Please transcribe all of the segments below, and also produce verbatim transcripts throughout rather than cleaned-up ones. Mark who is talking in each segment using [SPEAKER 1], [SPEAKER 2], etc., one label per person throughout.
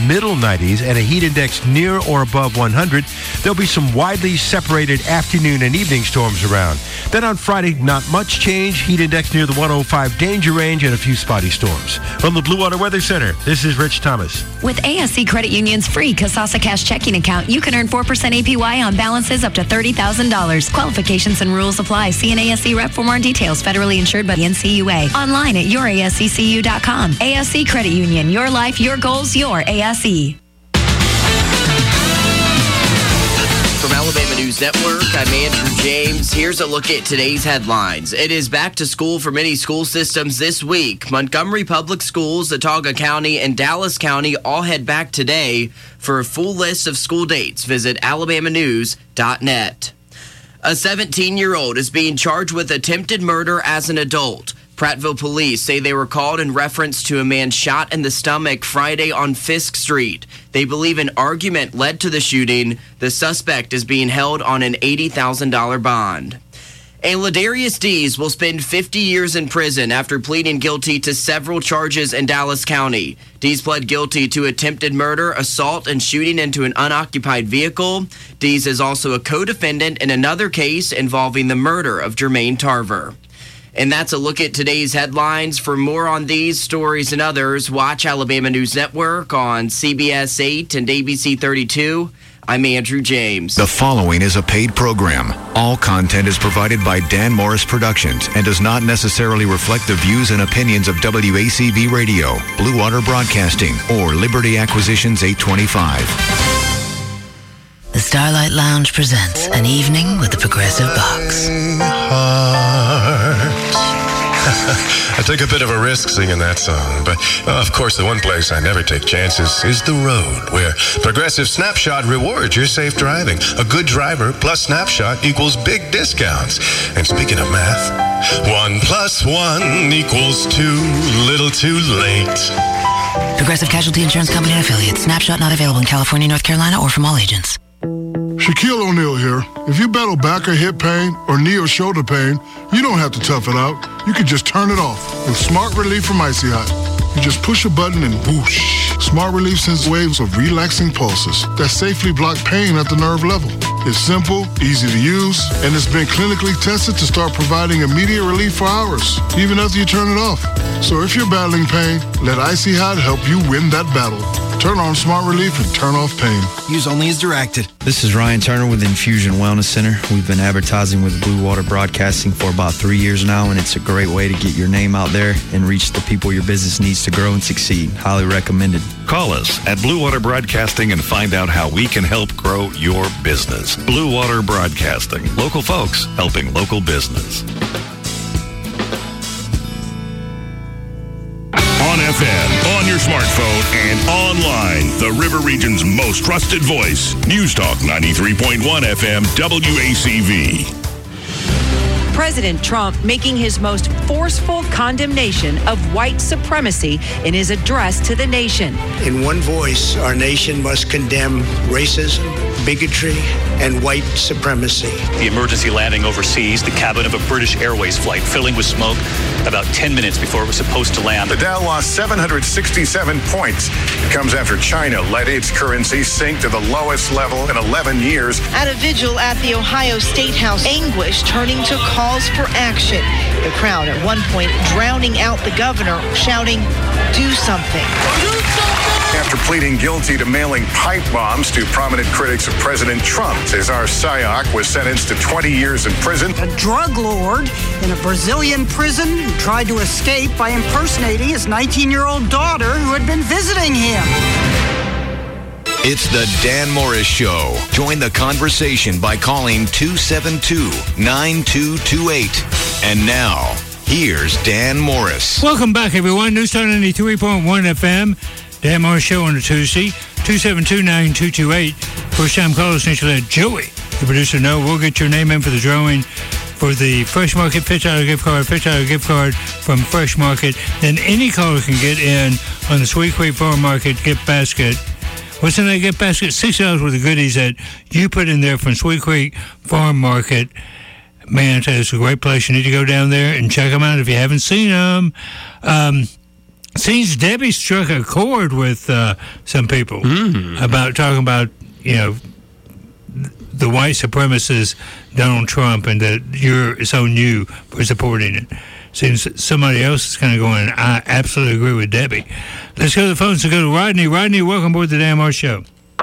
[SPEAKER 1] middle nineties and a heat index near or above one hundred. There'll be some widely separated afternoon and evening storms around. Then on Friday, not much change. Heat index near the one oh five danger range and a few spotty storms. From the Blue Water Weather Center, this is Rich Thomas.
[SPEAKER 2] With A S C Credit Union's free Kasasa Cash checking account, you can earn four percent A P Y on balances up to thirty thousand dollars. Qualifications and rules apply. See an A S C rep for more details. Federally insured by the N C U A. Online at your A S C C U dot com. A S C Credit Union. Your life, your goals, your A S E.
[SPEAKER 3] From Alabama News Network, I'm Andrew James. Here's a look at today's headlines. It is back to school for many school systems this week. Montgomery Public Schools, Watauga County, and Dallas County all head back today. For a full list of school dates, visit alabama news dot net. A seventeen-year-old is being charged with attempted murder as an adult. Prattville police say they were called in reference to a man shot in the stomach Friday on Fisk Street. They believe an argument led to the shooting. The suspect is being held on an eighty thousand dollars bond. And Ladarius Dees will spend fifty years in prison after pleading guilty to several charges in Dallas County. Dees pled guilty to attempted murder, assault, and shooting into an unoccupied vehicle. Dees is also a co-defendant in another case involving the murder of Jermaine Tarver. And that's a look at today's headlines. For more on these stories and others, watch Alabama News Network on C B S eight and A B C thirty-two. I'm Andrew James.
[SPEAKER 4] The following is a paid program. All content is provided by Dan Morris Productions and does not necessarily reflect the views and opinions of W A C V Radio, Blue Water Broadcasting, or Liberty Acquisitions eight twenty-five.
[SPEAKER 5] The Starlight Lounge presents An Evening with the Progressive Box.
[SPEAKER 6] I took a bit of a risk singing that song, but uh, of course the one place I never take chances is the road, where Progressive Snapshot rewards your safe driving. A good driver plus Snapshot equals big discounts. And speaking of math, one plus one equals two, little too late.
[SPEAKER 5] Progressive Casualty Insurance Company and affiliates. Snapshot not available in California, North Carolina, or from all agents.
[SPEAKER 7] Shaquille O'Neal here. If you battle back or hip pain or knee or shoulder pain, you don't have to tough it out. You can just turn it off with Smart Relief from Icy Hot. You just push a button and whoosh. Smart Relief sends waves of relaxing pulses that safely block pain at the nerve level. It's simple, easy to use, and it's been clinically tested to start providing immediate relief for hours, even after you turn it off. So if you're battling pain, let Icy Hot help you win that battle. Turn on Smart Relief and turn off pain.
[SPEAKER 8] Use only as directed.
[SPEAKER 9] This is Ryan Turner with Infusion Wellness Center. We've been advertising with Blue Water Broadcasting for about three years now, and it's a great way to get your name out there and reach the people your business needs to grow and succeed. Highly recommended.
[SPEAKER 10] Call us at Blue Water Broadcasting and find out how we can help grow your business. Blue Water Broadcasting. Local folks helping local business.
[SPEAKER 11] On F M, on your smartphone, and online. The River Region's most trusted voice. News Talk ninety-three point one F M, W A C V.
[SPEAKER 12] President Trump making his most forceful condemnation of white supremacy in his address to the nation.
[SPEAKER 13] In one voice, our nation must condemn racism, bigotry, and white supremacy.
[SPEAKER 14] The emergency landing overseas, the cabin of a British Airways flight filling with smoke about ten minutes before it was supposed to land.
[SPEAKER 15] The Dow lost seven hundred sixty-seven points. It comes after China let its currency sink to the lowest level in eleven years.
[SPEAKER 16] At a vigil at the Ohio State House, anguish turning to calls for action. The crowd at one point drowning out the governor, shouting, "Do something."
[SPEAKER 15] After pleading guilty to mailing pipe bombs to prominent critics of President Trump, Cesar Sayoc was sentenced to twenty years in prison.
[SPEAKER 17] A drug lord in a Brazilian prison who tried to escape by impersonating his nineteen-year-old daughter who had been visiting him.
[SPEAKER 4] It's the Dan Morris Show. Join the conversation by calling two seven two, nine two two eight. And now, here's Dan Morris.
[SPEAKER 18] Welcome back, everyone. News Talk ninety-three point one F M. Dan Morris Show on a Tuesday. two seven two, nine two two eight. First time callers need to let Joey, the producer, know. We'll get your name in for the drawing for the Fresh Market Pitch Out gift card, Pitch Out gift card from Fresh Market. Then any caller can get in on the Sweet Creek Farm Market gift basket. What's in that gift basket? six dollars worth of goodies that you put in there from Sweet Creek Farm Market. Man, I tell you, it's a great place. You need to go down there and check them out if you haven't seen them. Um, seems Debbie struck a chord with uh, some people
[SPEAKER 1] mm.
[SPEAKER 18] about talking about, you know, the white supremacist Donald Trump and that you're it's on you for supporting it. Seems somebody else is kind of going, I absolutely agree with Debbie. Let's go to the phone. So go to Rodney. Rodney, welcome aboard the Dan Moore Show.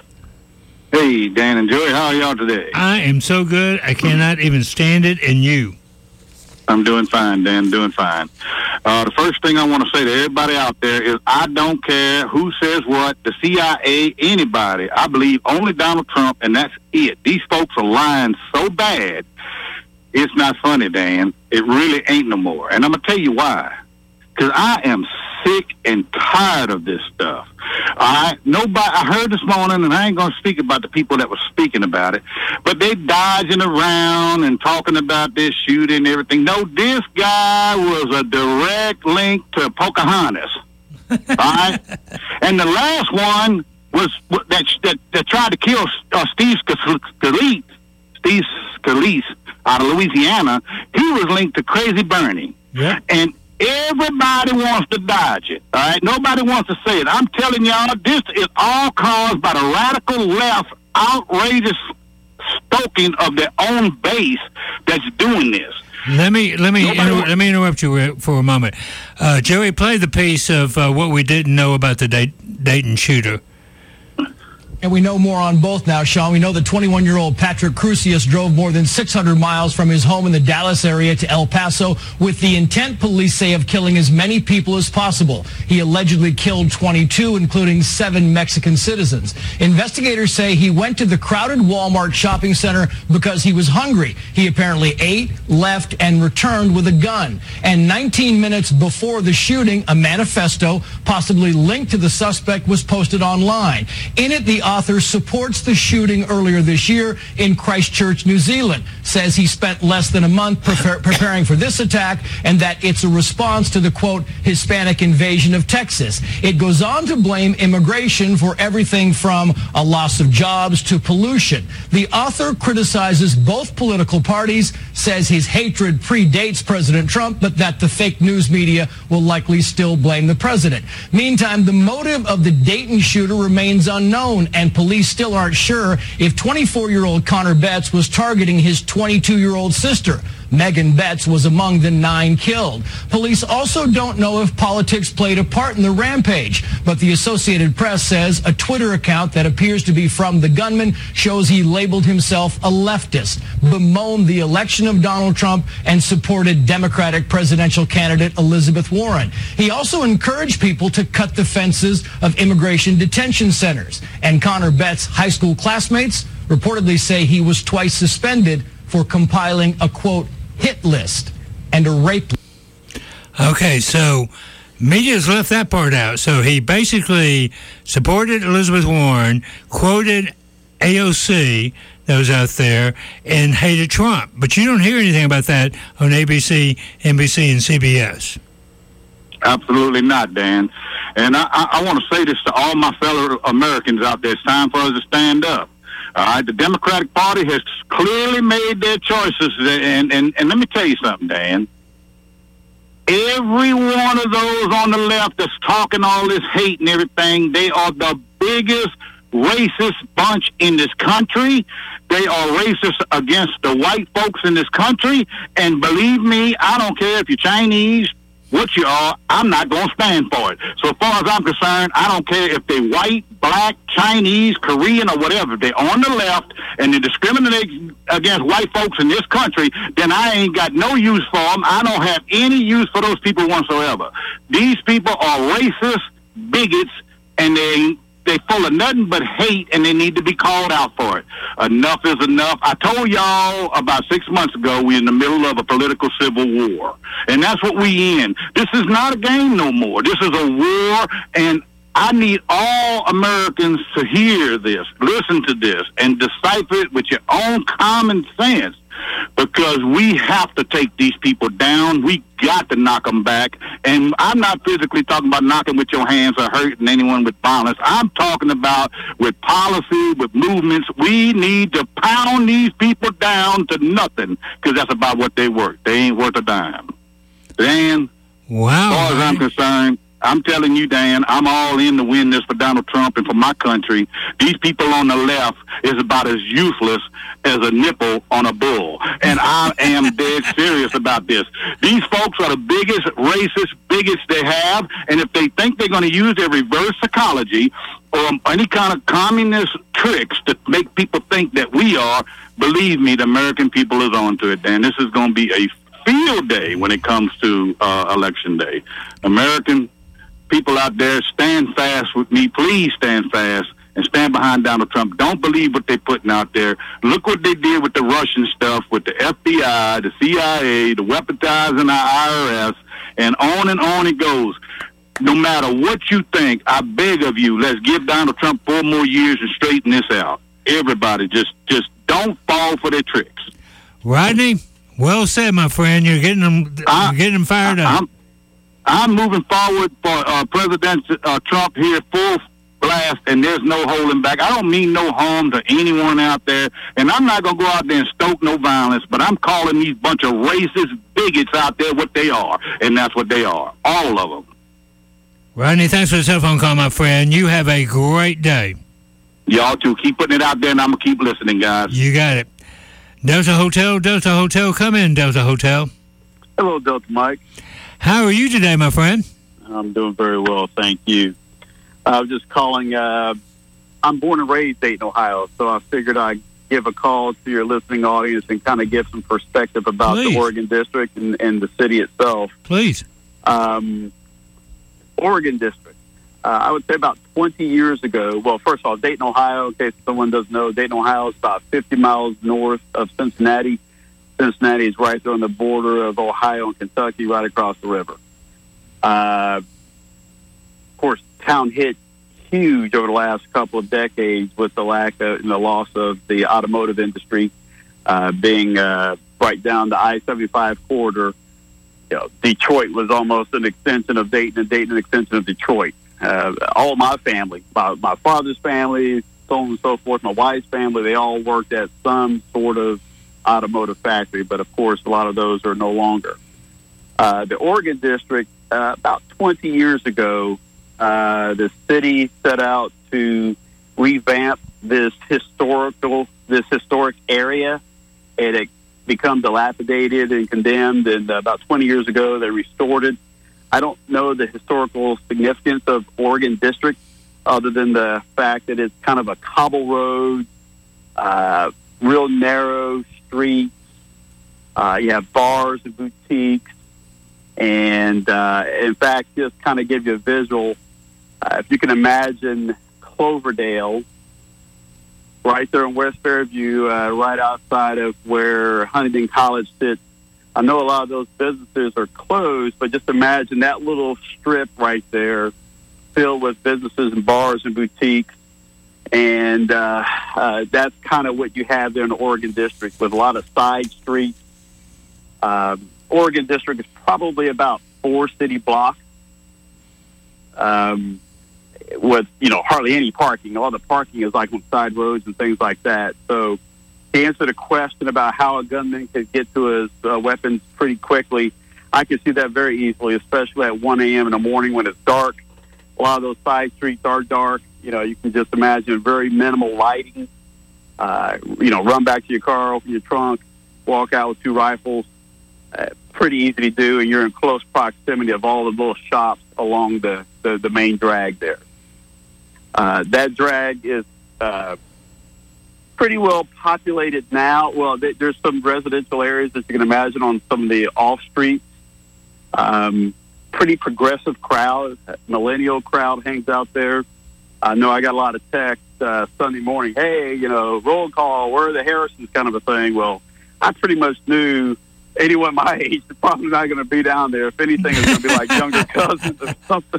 [SPEAKER 8] Hey, Dan and Joey, how are y'all today?
[SPEAKER 18] I am so good, I cannot even stand it, and you?
[SPEAKER 8] I'm doing fine, Dan, doing fine. Uh, the first thing I want to say to everybody out there is I don't care who says what, the C I A, anybody. I believe only Donald Trump, and that's it. These folks are lying so bad, it's not funny, Dan. It really ain't no more. And I'm going to tell you why. Because I am sick and tired of this stuff. All right? Nobody, I heard this morning, and I ain't going to speak about the people that were speaking about it, but they dodging around and talking about this shooting and everything. No, this guy was a direct link to Pocahontas. All right? And the last one was that that, that tried to kill uh, Steve Scalise, Steve Scalise out of Louisiana. He was linked to Crazy Bernie.
[SPEAKER 18] Yeah.
[SPEAKER 8] And everybody wants to dodge it, all right? Nobody wants to say it. I'm telling y'all, this is all caused by the radical left outrageous stoking of their own base that's doing this.
[SPEAKER 18] Let me let me inter- let me interrupt you for a moment. Uh, Joey, play the piece of uh, what we didn't know about the Dayton, Dayton shooter.
[SPEAKER 19] And we know more on both now, Sean. We know that twenty-one-year-old Patrick Crusius drove more than six hundred miles from his home in the Dallas area to El Paso with the intent, police say, of killing as many people as possible. He allegedly killed twenty-two, including seven Mexican citizens. Investigators say he went to the crowded Walmart shopping center because he was hungry. He apparently ate, left, and returned with a gun. And nineteen minutes before the shooting, a manifesto, possibly linked to the suspect, was posted online. In it, the author supports the shooting earlier this year in Christchurch, New Zealand, says he spent less than a month prepare, preparing for this attack and that it's a response to the, quote, Hispanic invasion of Texas. It goes on to blame immigration for everything from a loss of jobs to pollution. The author criticizes both political parties, says his hatred predates President Trump, but that the fake news media will likely still blame the president. Meantime, the motive of the Dayton shooter remains unknown, and police still aren't sure if twenty-four-year-old Connor Betts was targeting his twenty-two-year-old sister. Megan Betts was among the nine killed. Police also don't know if politics played a part in the rampage, but the Associated Press says a Twitter account that appears to be from the gunman shows he labeled himself a leftist, bemoaned the election of Donald Trump, and supported Democratic presidential candidate Elizabeth Warren. He also encouraged people to cut the fences of immigration detention centers. And Connor Betts' high school classmates reportedly say he was twice suspended for compiling a, quote, hit list and a rape list.
[SPEAKER 18] Okay, so media's left that part out. So he basically supported Elizabeth Warren, quoted A O C that was out there, and hated Trump. But you don't hear anything about that on A B C, N B C, and C B S.
[SPEAKER 8] Absolutely not, Dan. And I, I, I want to say this to all my fellow Americans out there. It's time for us to stand up. All right, the Democratic Party has clearly made their choices, and, and, and let me tell you something, Dan. Every one of those on the left that's talking all this hate and everything, they are the biggest racist bunch in this country. They are racist against the white folks in this country, and believe me, I don't care if you're Chinese, what you are, I'm not going to stand for it. So as far as I'm concerned, I don't care if they're white, black, Chinese, Korean, or whatever. If they're on the left and they discriminate against white folks in this country, then I ain't got no use for them. I don't have any use for those people whatsoever. These people are racist, bigots, and they they full of nothing but hate, and they need to be called out for it. Enough is enough. I told y'all about six months ago we're in the middle of a political civil war, and that's what we in. This is not a game no more. This is a war, and I need all Americans to hear this, listen to this, and decipher it with your own common sense, because we have to take these people down. We got to knock them back. And I'm not physically talking about knocking with your hands or hurting anyone with violence. I'm talking about with policy, with movements. We need to pound these people down to nothing, because that's about what they worth. They ain't worth a dime. Dan,
[SPEAKER 18] wow.
[SPEAKER 8] as far as I'm concerned, I'm telling you, Dan, I'm all in to win this for Donald Trump and for my country. These people on the left is about as useless as a nipple on a bull. And I am dead serious about this. These folks are the biggest racist bigots they have, and if they think they're going to use their reverse psychology or any kind of communist tricks to make people think that we are, believe me, the American people is on to it, Dan. This is going to be a field day when it comes to uh, election day. American people out there, stand fast with me. Please stand fast and stand behind Donald Trump. Don't believe what they're putting out there. Look what they did with the Russian stuff, with the F B I, the C I A, the weaponizing our I R S, and on and on it goes. No matter what you think, I beg of you, let's give Donald Trump four more years and straighten this out. Everybody, just just don't fall for their tricks.
[SPEAKER 18] Rodney, well said, my friend. You're getting them,
[SPEAKER 8] I,
[SPEAKER 18] you're getting them fired
[SPEAKER 8] I,
[SPEAKER 18] up.
[SPEAKER 8] I'm, I'm moving forward for uh, President uh, Trump here full blast, and there's no holding back. I don't mean no harm to anyone out there, and I'm not going to go out there and stoke no violence, but I'm calling these bunch of racist bigots out there what they are, and that's what they are, all of them.
[SPEAKER 18] Rodney, thanks for the cell phone call, my friend. You have a great day.
[SPEAKER 8] Y'all too. Keep putting it out there, and I'm going to keep listening, guys.
[SPEAKER 18] You got it. Delta Hotel, Delta Hotel, come in, Delta Hotel.
[SPEAKER 20] Hello, Delta Mike.
[SPEAKER 18] How are you today, my friend?
[SPEAKER 20] I'm doing very well, thank you. I was just calling. Uh, I'm born and raised Dayton, Ohio, so I figured I'd give a call to your listening audience and kind of give some perspective about
[SPEAKER 18] Please.
[SPEAKER 20] the Oregon District and, and the city itself.
[SPEAKER 18] Please.
[SPEAKER 20] Um, Oregon District. Uh, I would say about twenty years ago. Well, first of all, Dayton, Ohio, in case someone doesn't know, Dayton, Ohio is about fifty miles north of Cincinnati. Cincinnati is right there on the border of Ohio and Kentucky, right across the river. Uh, of course, town hit huge over the last couple of decades with the lack of and the loss of the automotive industry, uh, being uh, right down the I seventy-five corridor. You know, Detroit was almost an extension of Dayton, and Dayton an extension of Detroit. Uh, all my family, my, my father's family, so on and so forth, my wife's family, they all worked at some sort of automotive factory, but of course a lot of those are no longer. Uh, the Oregon District, uh, about twenty years ago, uh, the city set out to revamp this historical, this historic area. It had become dilapidated and condemned, and uh, about twenty years ago they restored it. I don't know the historical significance of Oregon District other than the fact that it's kind of a cobble road, uh, real narrow streets. Uh, you have bars and boutiques. And, uh, in fact, just kind of give you a visual, uh, if you can imagine Cloverdale, right there in West Fairview, uh, right outside of where Huntington College sits. I know a lot of those businesses are closed, but just imagine that little strip right there filled with businesses and bars and boutiques. And uh, uh, that's kind of what you have there in the Oregon District with a lot of side streets. Um, Oregon District is probably about four city blocks um, with, you know, hardly any parking. All the parking is like on side roads and things like that. So to answer the question about how a gunman could get to his uh, weapons pretty quickly, I can see that very easily, especially at one a.m. in the morning when it's dark. A lot of those side streets are dark. You know, you can just imagine very minimal lighting. Uh, you know, run back to your car, open your trunk, walk out with two rifles. Uh, pretty easy to do, and you're in close proximity of all the little shops along the, the, the main drag there. Uh, that drag is uh, pretty well populated now. Well, th- there's some residential areas that you can imagine on some of the off streets. Um, pretty progressive crowd, millennial crowd hangs out there. I know I got a lot of texts uh, Sunday morning. Hey, you know, roll call, where are the Harrisons, kind of a thing. Well, I pretty much knew anyone my age is probably not going to be down there. If anything, it's going to be like younger cousins or something.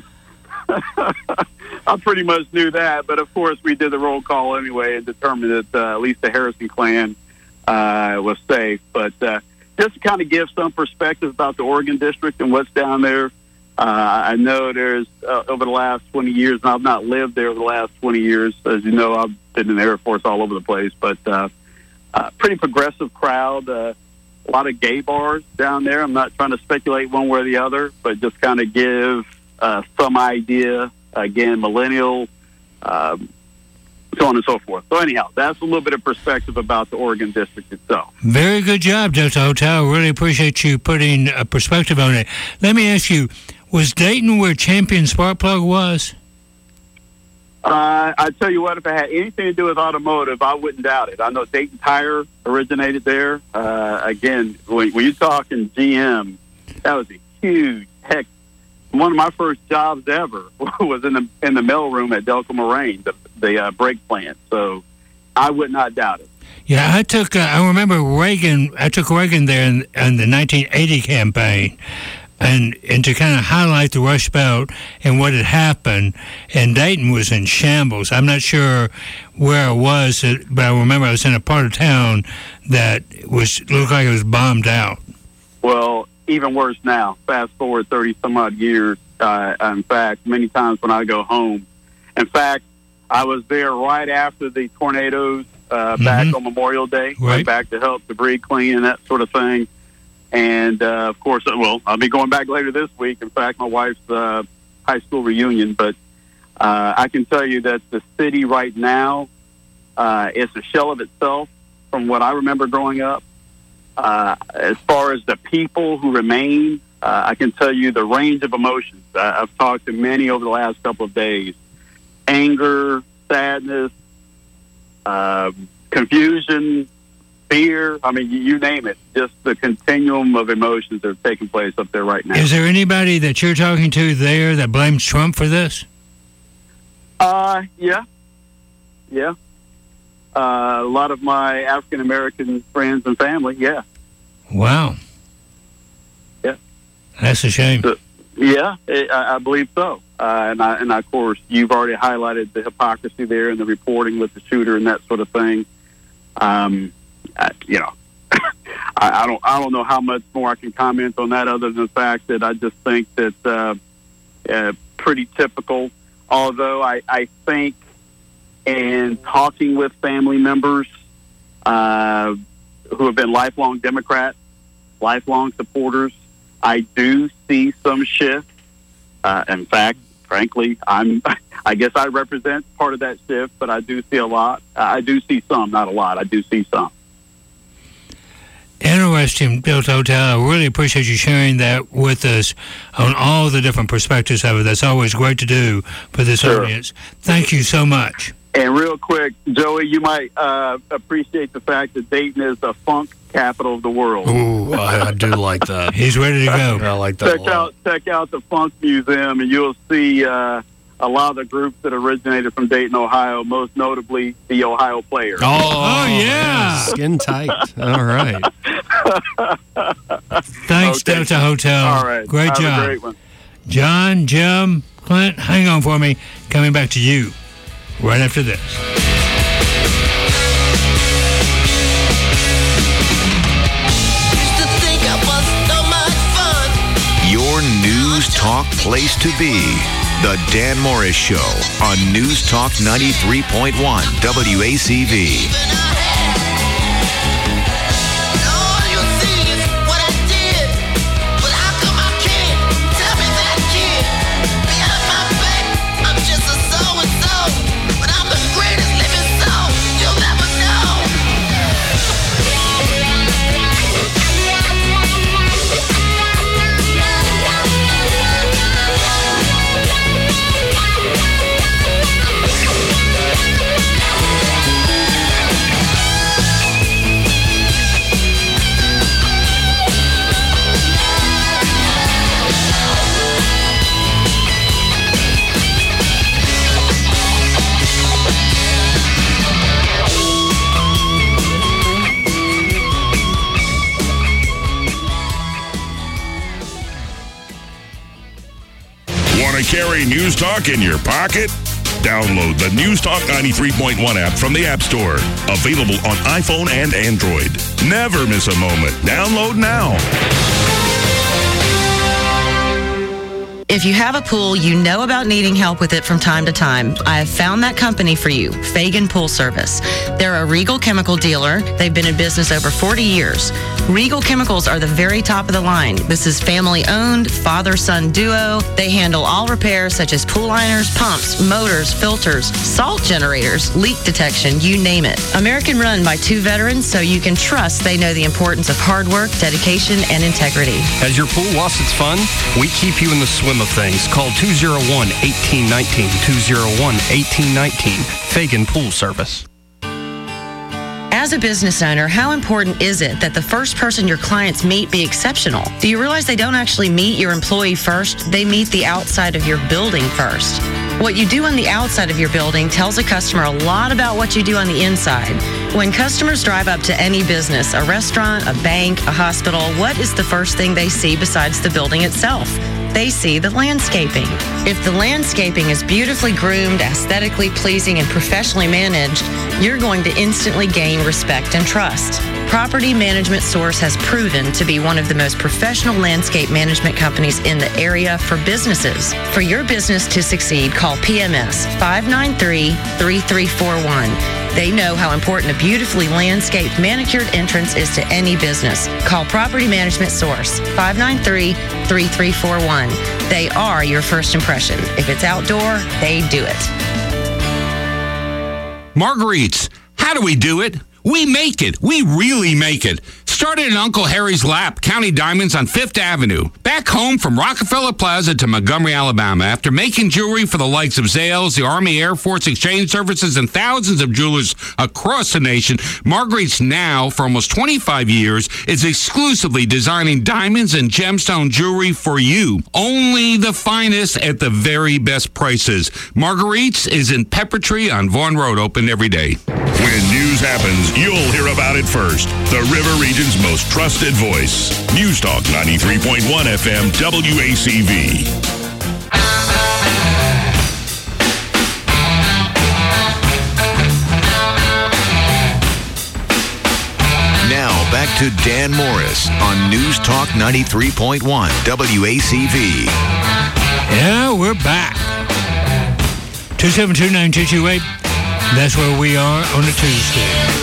[SPEAKER 20] I pretty much knew that, but of course we did the roll call anyway and determined that uh, at least the Harrison clan uh, was safe. But uh, just to kind of give some perspective about the Oregon District and what's down there, uh, I know there's uh, over the last twenty years, and I've not lived there over the last twenty years. As you know, I've been in the Air Force all over the place, but uh, uh, pretty progressive crowd. Uh, a lot of gay bars down there. I'm not trying to speculate one way or the other, but just kind of give uh, some idea. Again, millennial, um, so on and so forth. So anyhow, that's a little bit of perspective about the Oregon District itself.
[SPEAKER 18] Very good job, Delta Hotel. Really appreciate you putting a perspective on it. Let me ask you, was Dayton where Champion Spark Plug was?
[SPEAKER 20] Uh, I tell you what, if it had anything to do with automotive, I wouldn't doubt it. I know Dayton Tire originated there. Uh, again, when, when you're talking G M, that was a huge, heck, one of my first jobs ever was in the in the mailroom at Delco Moraine, the, the uh, brake plant. So I would not doubt it.
[SPEAKER 18] Yeah, I took, uh, I remember Reagan, I took Reagan there in, in the nineteen eighty campaign. And and to kind of highlight the Rust Belt and what had happened, and Dayton was in shambles. I'm not sure where it was, but I remember I was in a part of town that was looked like it was bombed out.
[SPEAKER 20] Well, even worse now. Fast forward thirty some odd years. Uh, in fact, many times when I go home, in fact, I was there right after the tornadoes uh, mm-hmm. back on Memorial Day,
[SPEAKER 18] right.
[SPEAKER 20] went back to help debris clean and that sort of thing. And, uh, of course, well, I'll be going back later this week. In fact, my wife's uh, high school reunion. But uh, I can tell you that the city right now uh, is a shell of itself from what I remember growing up. Uh, as far as the people who remain, uh, I can tell you the range of emotions. Uh, I've talked to many over the last couple of days. Anger, sadness, uh, confusion, fear, I mean, you name it. Just the continuum of emotions that are taking place up there right now.
[SPEAKER 18] Is there anybody that you're talking to there that blames Trump for this?
[SPEAKER 20] Uh, yeah. Yeah. Uh, a lot of my African-American friends and family, yeah.
[SPEAKER 18] Wow.
[SPEAKER 20] Yeah.
[SPEAKER 18] That's a shame.
[SPEAKER 20] So, yeah, it, I, I believe so. Uh, and, I, and of course, you've already highlighted the hypocrisy there and the reporting with the shooter and that sort of thing. Um, I, you know, I, I don't, I don't know how much more I can comment on that, other than the fact that I just think that uh, uh, pretty typical. Although I, I think, in talking with family members uh, who have been lifelong Democrats, lifelong supporters, I do see some shift. Uh, in fact, frankly, I'm, I guess I represent part of that shift, but I do see a lot. I do see some, not a lot. I do see some.
[SPEAKER 18] Interesting, Delta Hotel. I really appreciate you sharing that with us on all the different perspectives of it. That's always great to do for this
[SPEAKER 20] Sure.
[SPEAKER 18] audience. Thank you so much.
[SPEAKER 20] And real quick, Joey, you might uh, appreciate the fact that Dayton is the funk capital of the world.
[SPEAKER 2] Ooh, I, I do like that.
[SPEAKER 18] He's ready to go.
[SPEAKER 2] I like that
[SPEAKER 20] check
[SPEAKER 2] a lot.
[SPEAKER 20] out check out the Funk Museum, and you'll see uh, a lot of the groups that originated from Dayton, Ohio. Most notably, the Ohio Players.
[SPEAKER 2] Oh,
[SPEAKER 18] Oh, yeah.
[SPEAKER 2] Skin tight. All right.
[SPEAKER 18] Thanks,
[SPEAKER 20] Okay.
[SPEAKER 18] Delta Hotel.
[SPEAKER 20] All right.
[SPEAKER 18] Great
[SPEAKER 20] Have
[SPEAKER 18] job.
[SPEAKER 20] a great one.
[SPEAKER 18] John, Jim, Clint, hang on for me. Coming back to you right after this.
[SPEAKER 4] Your News Talk place to be. The Dan Morris Show on News Talk ninety-three point one W A C V.
[SPEAKER 11] Want to carry News Talk in your pocket? Download the News Talk ninety-three point one app from the App Store. Available on iPhone and Android. Never miss a moment. Download now.
[SPEAKER 21] If you have a pool, you know about needing help with it from time to time. I have found that company for you, Fagan Pool Service. They're a Regal Chemical dealer. They've been in business over forty years. Regal Chemicals are the very top of the line. This is family-owned, father-son duo. They handle all repairs such as pool liners, pumps, motors, filters, salt generators, leak detection, you name it. American run by two veterans, so you can trust they know the importance of hard work, dedication, and integrity.
[SPEAKER 22] Has your pool lost its fun? We keep you in the swim of things. Call two oh one, one eight one nine, two oh one, one eight one nine, Fagan Pool Service.
[SPEAKER 21] As a business owner, how important is it that the first person your clients meet be exceptional? Do you realize they don't actually meet your employee first? They meet the outside of your building first. What you do on the outside of your building tells a customer a lot about what you do on the inside. When customers drive up to any business, a restaurant, a bank, a hospital, what is the first thing they see besides the building itself? They see the landscaping. If the landscaping is beautifully groomed, aesthetically pleasing, and professionally managed, you're going to instantly gain respect and trust. Property Management Source has proven to be one of the most professional landscape management companies in the area for businesses. For your business to succeed, call P M S five nine three, three three four one. They know how important a beautifully landscaped, manicured entrance is to any business. Call Property Management Source, five nine three, three three four one. They are your first impression. If it's outdoor, they do it.
[SPEAKER 23] Marguerite's. How do we do it? We make it. We really make it. Started in Uncle Harry's lap, County Diamonds on Fifth Avenue. Back home from Rockefeller Plaza to Montgomery, Alabama. After making jewelry for the likes of Zales, the Army Air Force Exchange Services, and thousands of jewelers across the nation, Marguerite's now, for almost twenty-five years, is exclusively designing diamonds and gemstone jewelry for you. Only the finest at the very best prices. Marguerite's is in Pepper Tree on Vaughan Road, open every day.
[SPEAKER 11] When news happens, you'll hear about it first. The River Region's most trusted voice. News Talk ninety-three point one F M W A C V.
[SPEAKER 4] Now back to Dan Morris on News Talk ninety-three point one W A C V.
[SPEAKER 18] Yeah, we're back. two seven two, nine two two eight. That's where we are on a Tuesday.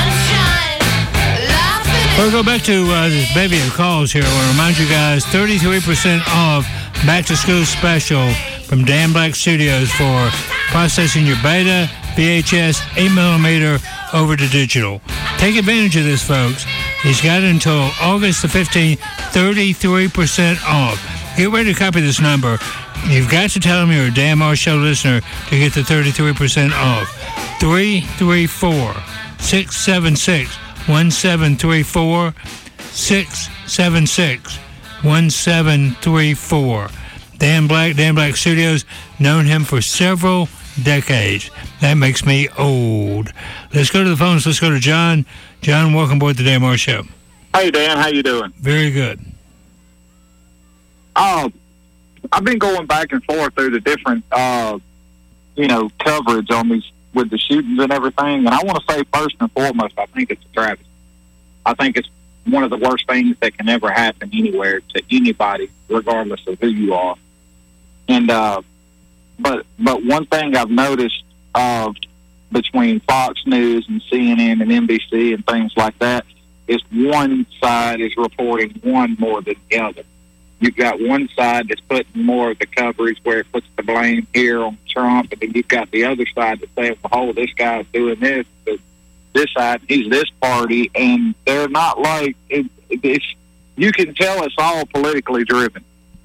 [SPEAKER 18] We'll go back to uh, this bevy of calls here. I want to remind you guys, thirty-three percent off back-to-school special from Dan Black Studios for processing your beta, V H S, eight millimeter over to digital. Take advantage of this, folks. He's got it until August the fifteenth, thirty-three percent off. Get ready to copy this number. You've got to tell him you're a Dan Morris Show listener to get the thirty-three percent off. three three four, six seven six, one seven three four, six seven six, one seven three four. Dan Black, Dan Black Studios, known him for several decades. That makes me old. Let's go to the phones. Let's go to John. John, welcome aboard the Dan Morris Show.
[SPEAKER 8] Hey, Dan, how you doing?
[SPEAKER 18] Very good.
[SPEAKER 8] Oh, I've been going back and forth through the different, uh, you know, coverage on these with the shootings and everything. And I want to say first and foremost, I think it's a travesty. I think it's one of the worst things that can ever happen anywhere to anybody, regardless of who you are. And uh, but but one thing I've noticed uh, between Fox News and C N N and N B C and things like that is one side is reporting one more than the other. You've got one side that's putting more of the coverage where it puts the blame here on Trump, and then you've got the other side that's saying, well, oh, this guy's doing this, but this side, he's this party, and they're not like, it, it's, you can tell it's all politically driven.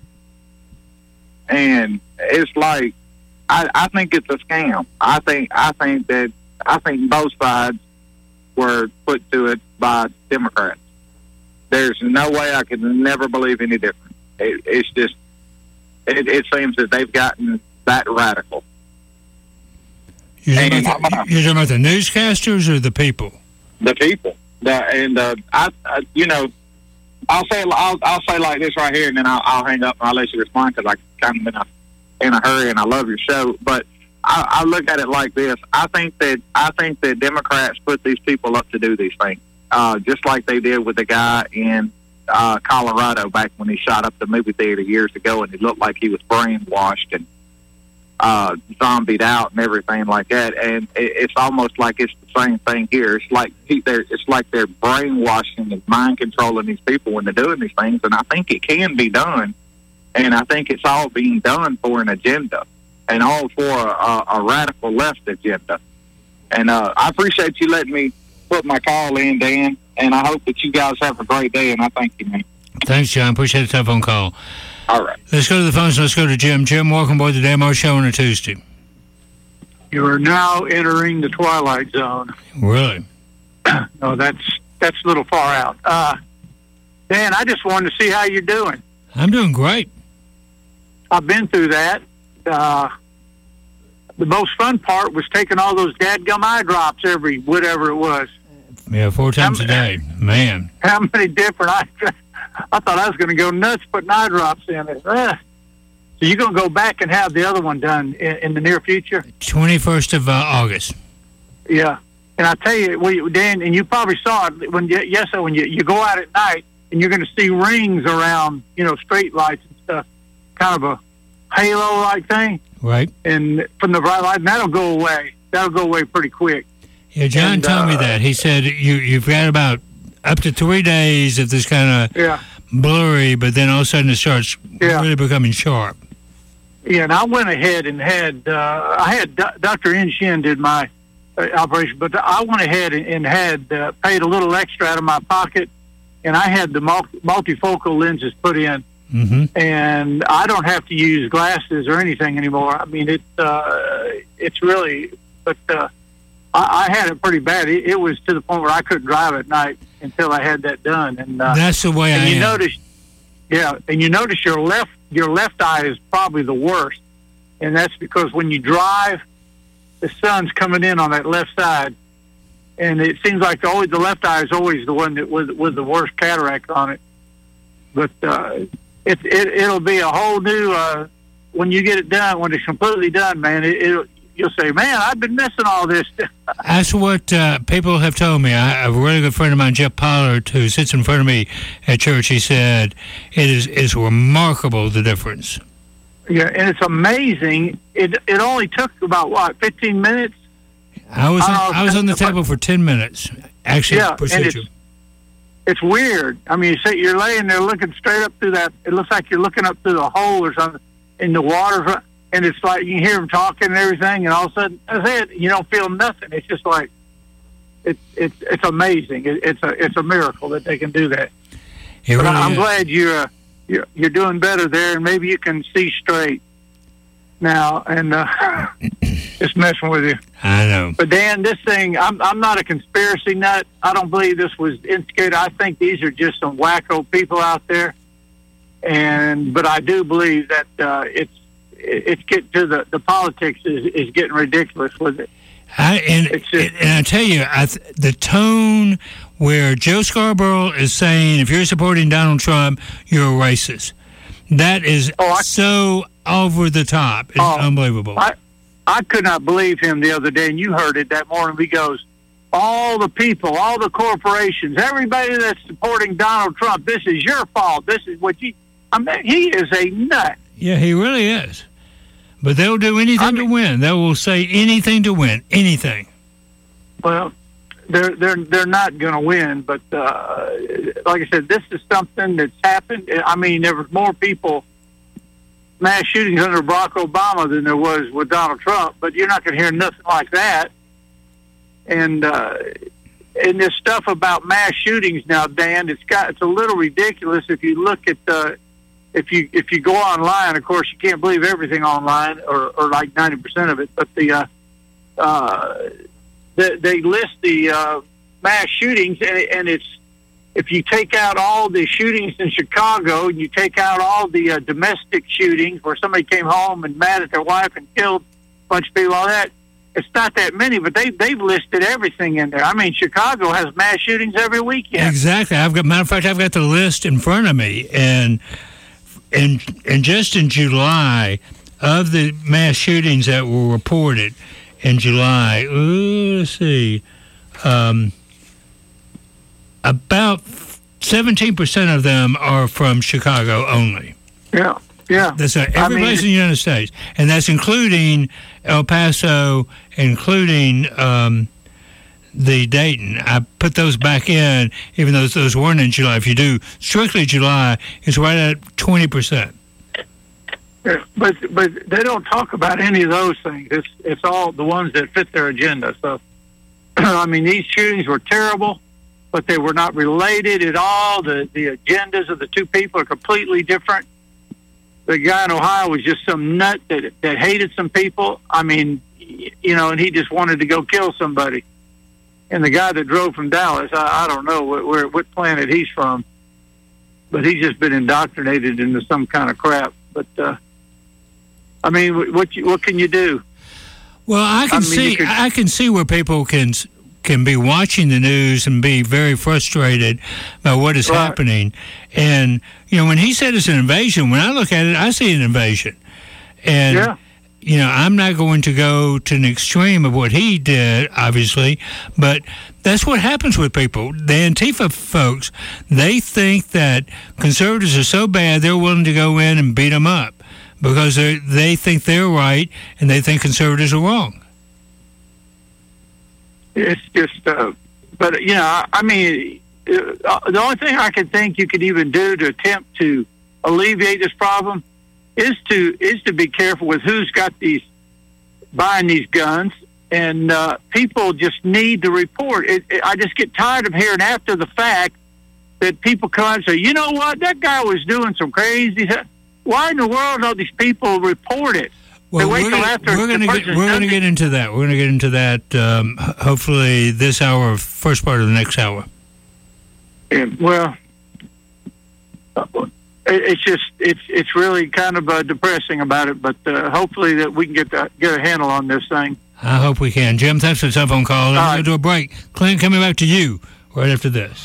[SPEAKER 8] And it's like, I, I think it's a scam. I think, I think that, I think both sides were put to it by Democrats. There's no way I could never believe any different. It, it's just, it, it seems that they've gotten that radical.
[SPEAKER 18] You're talking, about the, you're talking about the newscasters or the people?
[SPEAKER 8] The people. The, and uh, I, I, you know, I'll say I'll, I'll say like this right here, and then I'll, I'll hang up and I'll let you respond because I kind of in a in a hurry and I love your show. But I, I look at it like this: I think that I think that Democrats put these people up to do these things, uh, just like they did with the guy in uh, Colorado back when he shot up the movie theater years ago, and he looked like he was brainwashed and uh, zombied out and everything like that. And it, it's almost like it's the same thing here. It's like he, they're, it's like they're brainwashing and mind controlling these people when they're doing these things. And I think it can be done, and I think it's all being done for an agenda, and all for a, a radical left agenda. And uh, I appreciate you letting me put my call in, Dan, and I hope that you guys have a great day, and I thank you, man.
[SPEAKER 18] Thanks, John. Appreciate the telephone call.
[SPEAKER 8] All right.
[SPEAKER 18] Let's go to the phones. Let's go to Jim. Jim, welcome aboard the Demo Show on a Tuesday.
[SPEAKER 3] You are now entering the twilight zone.
[SPEAKER 18] Really?
[SPEAKER 3] No, that's that's a little far out. Uh, Dan, I just wanted to see how you're doing.
[SPEAKER 18] I'm doing great.
[SPEAKER 3] I've been through that. Uh, the most fun part was taking all those dadgum eye drops every whatever it was.
[SPEAKER 18] Yeah, four times
[SPEAKER 3] how,
[SPEAKER 18] a day. Man.
[SPEAKER 3] How many different eye drops? I thought I was going to go nuts putting eye drops in it. Uh, so you're going to go back and have the other one done in, in the near future?
[SPEAKER 18] twenty-first of uh, August.
[SPEAKER 3] Yeah. And I tell you, well, Dan, and you probably saw it when you, yes, when you, you go out at night and you're going to see rings around, you know, street lights and stuff, kind of a halo-like thing.
[SPEAKER 18] Right.
[SPEAKER 3] And from the bright light, and that'll go away. That'll go away pretty quick.
[SPEAKER 18] Yeah, John
[SPEAKER 3] and,
[SPEAKER 18] told
[SPEAKER 3] uh,
[SPEAKER 18] me that. He said you, you've got about up to three days of this kind of
[SPEAKER 3] yeah.
[SPEAKER 18] blurry, but then all of a sudden it starts
[SPEAKER 3] yeah.
[SPEAKER 18] really becoming sharp.
[SPEAKER 3] Yeah, and I went ahead and had, uh, I had D- Doctor In Shin did my uh, operation, but I went ahead and, and had uh, paid a little extra out of my pocket, and I had the multi- multifocal lenses put in.
[SPEAKER 18] Mm-hmm.
[SPEAKER 3] And I don't have to use glasses or anything anymore. I mean, it's uh, it's really, but uh, I, I had it pretty bad. It, it was to the point where I couldn't drive at night until I had that done. And uh,
[SPEAKER 18] that's the way
[SPEAKER 3] and
[SPEAKER 18] I
[SPEAKER 3] you
[SPEAKER 18] am.
[SPEAKER 3] Notice, yeah, and you notice your left your left eye is probably the worst, and that's because when you drive, the sun's coming in on that left side, and it seems like always the left eye is always the one that with with the worst cataract on it. But uh, It, it it'll be a whole new uh, when you get it done. When it's completely done, man, it, it'll, you'll say, "Man, I've been missing all this."
[SPEAKER 18] That's what uh, people have told me. I, a really good friend of mine, Jeff Pollard, who sits in front of me at church, he said it is is remarkable the difference.
[SPEAKER 3] Yeah, and it's amazing. It it only took about what fifteen minutes.
[SPEAKER 18] I was
[SPEAKER 3] I,
[SPEAKER 18] on, I was on the table for ten minutes. Actually,
[SPEAKER 3] yeah,
[SPEAKER 18] procedure.
[SPEAKER 3] And it's, it's weird. I mean, you say you're laying there looking straight up through that. It looks like you're looking up through the hole or something in the water, and it's like you can hear them talking and everything, and all of a sudden that's it. You don't feel nothing. It's just like it's it's it's amazing. It, it's a it's a miracle that they can do that.
[SPEAKER 18] It
[SPEAKER 3] but
[SPEAKER 18] really
[SPEAKER 3] I'm
[SPEAKER 18] is.
[SPEAKER 3] glad you're, uh, you're you're doing better there, and maybe you can see straight now. And uh, just messing with you.
[SPEAKER 18] I know.
[SPEAKER 3] But Dan, this thing, I'm I'm not a conspiracy nut. I don't believe this was instigated. I think these are just some wacko people out there. And but I do believe that uh, it's it's getting to the the politics is, is getting ridiculous with it.
[SPEAKER 18] I, and,
[SPEAKER 3] just,
[SPEAKER 18] and I tell you, I th- the tone where Joe Scarborough is saying, if you're supporting Donald Trump, you're a racist. That is
[SPEAKER 3] oh, I,
[SPEAKER 18] so over the top. It's
[SPEAKER 3] oh,
[SPEAKER 18] unbelievable.
[SPEAKER 3] I, I could not believe him the other day, and you heard it that morning. He goes, all the people, all the corporations, everybody that's supporting Donald Trump, this is your fault. This is what you... I mean, he is a nut.
[SPEAKER 18] Yeah, he really is. But they'll do anything I mean, to win. They will say anything to win. Anything.
[SPEAKER 3] Well, they're they're they're not going to win. But uh, like I said, this is something that's happened. I mean, there was more people, mass shootings under Barack Obama than there was with Donald Trump. But you're not going to hear nothing like that. And uh, and this stuff about mass shootings now, Dan, it's got it's a little ridiculous if you look at the. If you if you go online, of course, you can't believe everything online, or, or like ninety percent of it. But the uh, uh, they, they list the uh, mass shootings, and, and it's if you take out all the shootings in Chicago, and you take out all the uh, domestic shootings where somebody came home and mad at their wife and killed a bunch of people, all that. It's not that many, but they they've listed everything in there. I mean, Chicago has mass shootings every weekend.
[SPEAKER 18] Exactly. I've got matter of fact, I've got the list in front of me, and. And and just in July, of the mass shootings that were reported in July, ooh, let's see, um, about seventeen percent of them are from Chicago only.
[SPEAKER 3] Yeah, yeah.
[SPEAKER 18] That's right. Every
[SPEAKER 3] I mean,
[SPEAKER 18] place in the United States. And that's including El Paso, including um, the Dayton. I put those back in, even though those weren't in July. If you do strictly July, it's right at twenty percent.
[SPEAKER 3] Yeah, but but they don't talk about any of those things. It's it's all the ones that fit their agenda. So, I mean, these shootings were terrible, but they were not related at all. The the agendas of the two people are completely different. The guy in Ohio was just some nut that that hated some people. I mean, you know, and he just wanted to go kill somebody. And the guy that drove from Dallas, I, I don't know where, where what planet he's from, but he's just been indoctrinated into some kind of crap. But uh, I mean, what you, what can you do?
[SPEAKER 18] Well, I can I mean, see could, I can see where people can can be watching the news and be very frustrated by what is right. happening. And you know, when he said it's an invasion, when I look at it, I see an invasion. And yeah. you know, I'm not going to go to an extreme of what he did, obviously, but that's what happens with people. The Antifa folks, they think that conservatives are so bad they're willing to go in and beat them up because they they think they're right and they think conservatives are wrong.
[SPEAKER 3] It's just, uh, but, you know, I, I mean, uh, the only thing I could think you could even do to attempt to alleviate this problem is to is to be careful with who's got these, buying these guns, and uh, people just need to report. It, it, I just get tired of hearing after the fact that people come out and say, you know what, that guy was doing some crazy stuff. Why in the world don't these people report it?
[SPEAKER 18] Well,
[SPEAKER 3] they wait
[SPEAKER 18] we're
[SPEAKER 3] till
[SPEAKER 18] gonna,
[SPEAKER 3] after
[SPEAKER 18] we're
[SPEAKER 3] the
[SPEAKER 18] going to get we're going to
[SPEAKER 3] it.
[SPEAKER 18] get into that. We're going to get into that. Um, hopefully, this hour, first part of the next hour.
[SPEAKER 3] Yeah, well, it, it's just it's it's really kind of uh, depressing about it. But uh, hopefully that we can get the, get a handle on this thing.
[SPEAKER 18] I hope we can. Jim, thanks for the telephone call. I'm going to do a break. Clint, coming back to you right after this.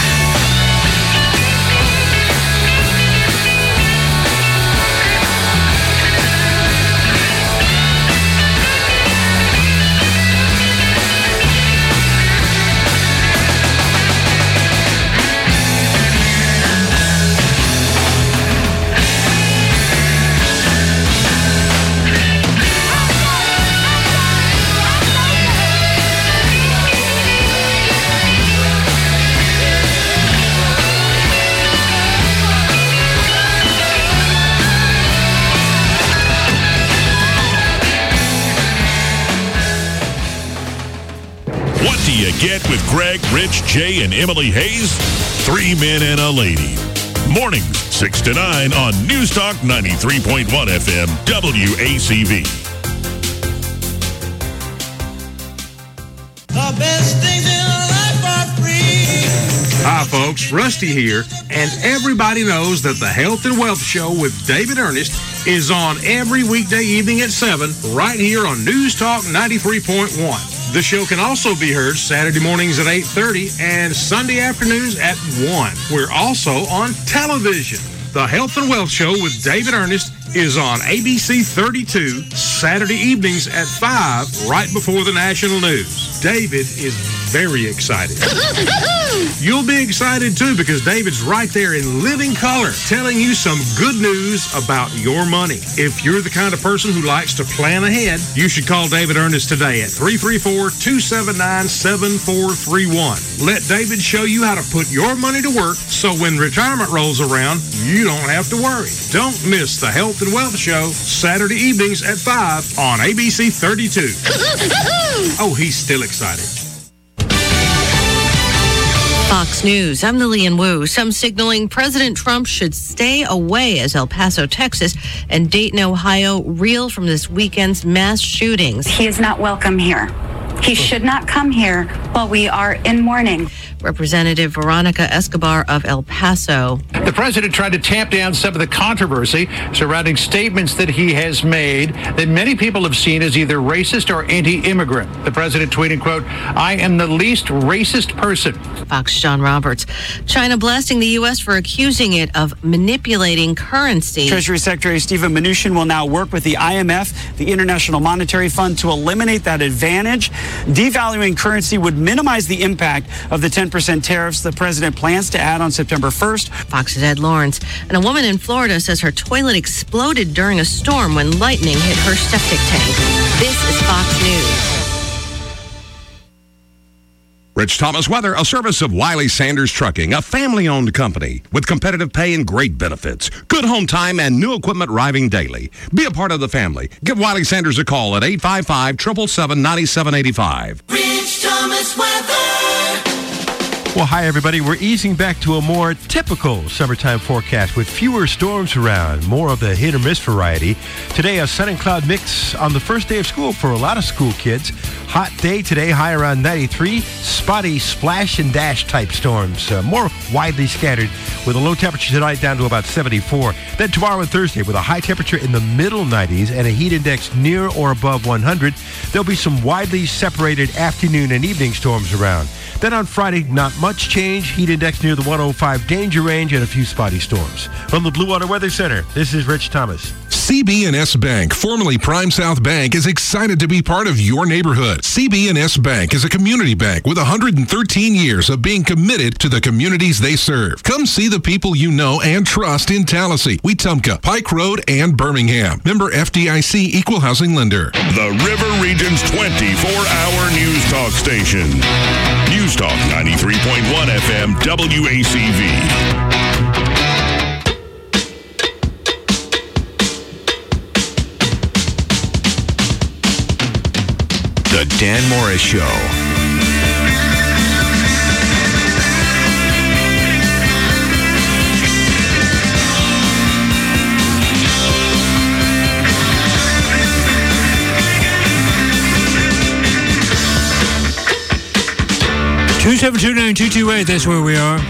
[SPEAKER 11] Get with Greg, Rich, Jay, and Emily Hayes. Three men and a lady. Mornings, six to nine on News Talk ninety-three point one F M, W A C V.
[SPEAKER 5] The best things in life are free.
[SPEAKER 6] Hi, folks. Rusty here. And everybody knows that the Health and Wealth Show with David Ernest is on every weekday evening at seven right here on News Talk ninety-three point one. The show can also be heard Saturday mornings at eight thirty and Sunday afternoons at one. We're also on television. The Health and Wealth Show with David Ernest is on A B C thirty-two Saturday evenings at five, right before the national news. David is very excited. You'll be excited too because David's right there in living color telling you some good news about your money. If you're the kind of person who likes to plan ahead, you should call David Ernest today at three three four, two seven nine, seven four three one. Let David show you how to put your money to work so when retirement rolls around, you don't have to worry. Don't miss the Health and Wealth Show Saturday evenings at five on A B C thirty-two. Oh, he's still excited.
[SPEAKER 7] Fox News, I'm Lillian Wu. Some signaling President Trump should stay away as El Paso, Texas, and Dayton, Ohio reel from this weekend's mass shootings.
[SPEAKER 24] He is not welcome here. He should not come here while we are in mourning.
[SPEAKER 7] Representative Veronica Escobar of El Paso.
[SPEAKER 25] The president tried to tamp down some of the controversy surrounding statements that he has made that many people have seen as either racist or anti-immigrant. The president tweeted, quote, "I am the least racist person."
[SPEAKER 7] Fox John Roberts. China blasting the U S for accusing it of manipulating currency.
[SPEAKER 26] Treasury Secretary Stephen Mnuchin will now work with the I M F, the International Monetary Fund, to eliminate that advantage. Devaluing currency would minimize the impact of the ten ten percent tariffs the president plans to add on September first.
[SPEAKER 7] Fox's Ed Lawrence. And a woman in Florida says her toilet exploded during a storm when lightning hit her septic tank. This is Fox News.
[SPEAKER 9] Rich Thomas Weather, a service of Wiley Sanders Trucking, a family-owned company with competitive pay and great benefits. Good home time and new equipment arriving daily. Be a part of the family. Give Wiley Sanders a call at eight five five, seven seven seven, nine seven eight five.
[SPEAKER 5] Rich Thomas Weather.
[SPEAKER 1] Well, hi, everybody. We're easing back to a more typical summertime forecast with fewer storms around, more of the hit or miss variety. Today, a sun and cloud mix on the first day of school for a lot of school kids. Hot day today, high around ninety-three. Spotty splash and dash type storms, uh, more widely scattered with a low temperature tonight down to about seventy-four. Then tomorrow and Thursday with a high temperature in the middle nineties and a heat index near or above one hundred. There'll be some widely separated afternoon and evening storms around. Then on Friday, not much change. Heat index near the one oh five danger range and a few spotty storms. From the Blue Water Weather Center, this is Rich Thomas.
[SPEAKER 10] C B and S Bank, formerly Prime South Bank, is excited to be part of your neighborhood. C B and S Bank is a community bank with one hundred thirteen years of being committed to the communities they serve. Come see the people you know and trust in Tallahassee, Wetumpka, Pike Road, and Birmingham. Member F D I C Equal Housing Lender.
[SPEAKER 11] The River Region's twenty-four hour news talk station. News Talk ninety-three point one F M W A C V.
[SPEAKER 4] The Dan Morris Show.
[SPEAKER 18] two seven two nine two two eight, that's where we are.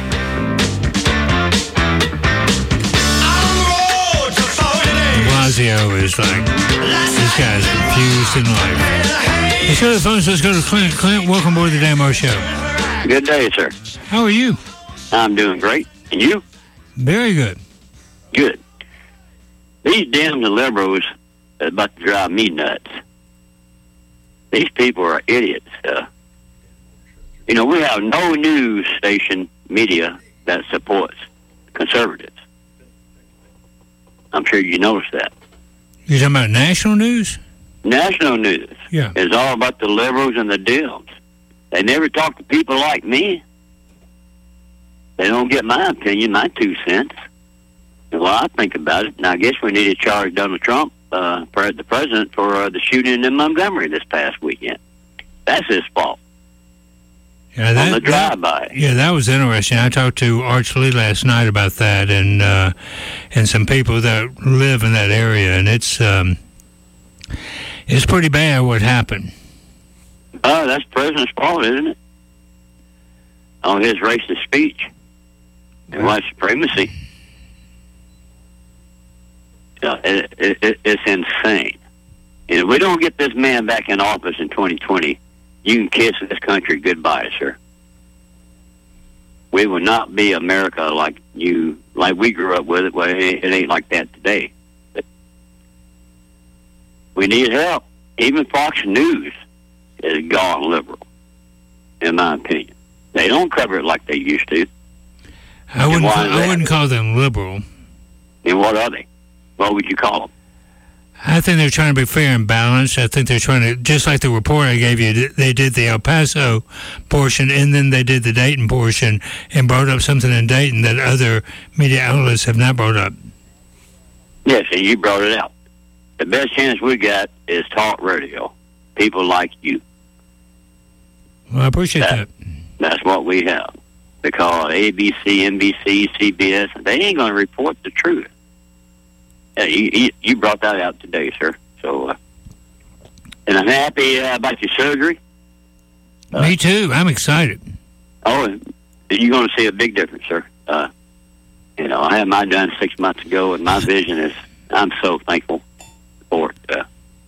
[SPEAKER 18] Blasio is like, this guy's confused in life. Let's go to the phones. Let's go to Clint. Clint, welcome aboard the Dan Morris Show.
[SPEAKER 12] Good day, sir.
[SPEAKER 18] How are you?
[SPEAKER 12] I'm doing great. And you?
[SPEAKER 18] Very good.
[SPEAKER 12] Good. These damn liberals are about to drive me nuts. These people are idiots. Uh, you know, we have no news station media that supports conservatives. I'm sure you noticed that.
[SPEAKER 18] You're talking about national news?
[SPEAKER 12] National news.
[SPEAKER 18] Yeah.
[SPEAKER 12] It's all about the liberals and the Dems. They never talk to people like me. They don't get my opinion, my two cents. And what I think about it. And I guess we need to charge Donald Trump, uh, the president, for uh, the shooting in Montgomery this past weekend. That's his fault.
[SPEAKER 18] Yeah, that,
[SPEAKER 12] on the drive-by.
[SPEAKER 18] That, yeah, that was interesting. I talked to Arch Lee last night about that, and uh, and some people that live in that area, and it's um, it's pretty bad what happened.
[SPEAKER 12] Oh, that's the president's fault, isn't it? On his racist speech and white supremacy. Uh, it, it, it, it's insane. And if we don't get this man back in office in twenty twenty, you can kiss this country goodbye, sir. We will not be America like you, like we grew up with it. Well, it, it ain't like that today. But we need help. Even Fox News is gone liberal, in my opinion. They don't cover it like they used to.
[SPEAKER 18] I wouldn't. Call, I wouldn't call them liberal.
[SPEAKER 12] And what are they? What would you call them?
[SPEAKER 18] I think they're trying to be fair and balanced. I think they're trying to, just like the report I gave you, they did the El Paso portion, and then they did the Dayton portion, and brought up something in Dayton that other media outlets have not brought up.
[SPEAKER 12] Yes, and you brought it out. The best chance we got is talk radio. People like you.
[SPEAKER 18] Well, I appreciate that. that.
[SPEAKER 12] That's what we have. Because A B C, N B C, C B S, they ain't going to report the truth. Yeah, you, you brought that out today, sir. So, uh, and I'm happy uh, about your surgery.
[SPEAKER 18] Uh, Me too. I'm excited.
[SPEAKER 12] Oh, you're going to see a big difference, sir. Uh, you know, I had mine done six months ago, and my vision is, I'm so thankful for it. Uh,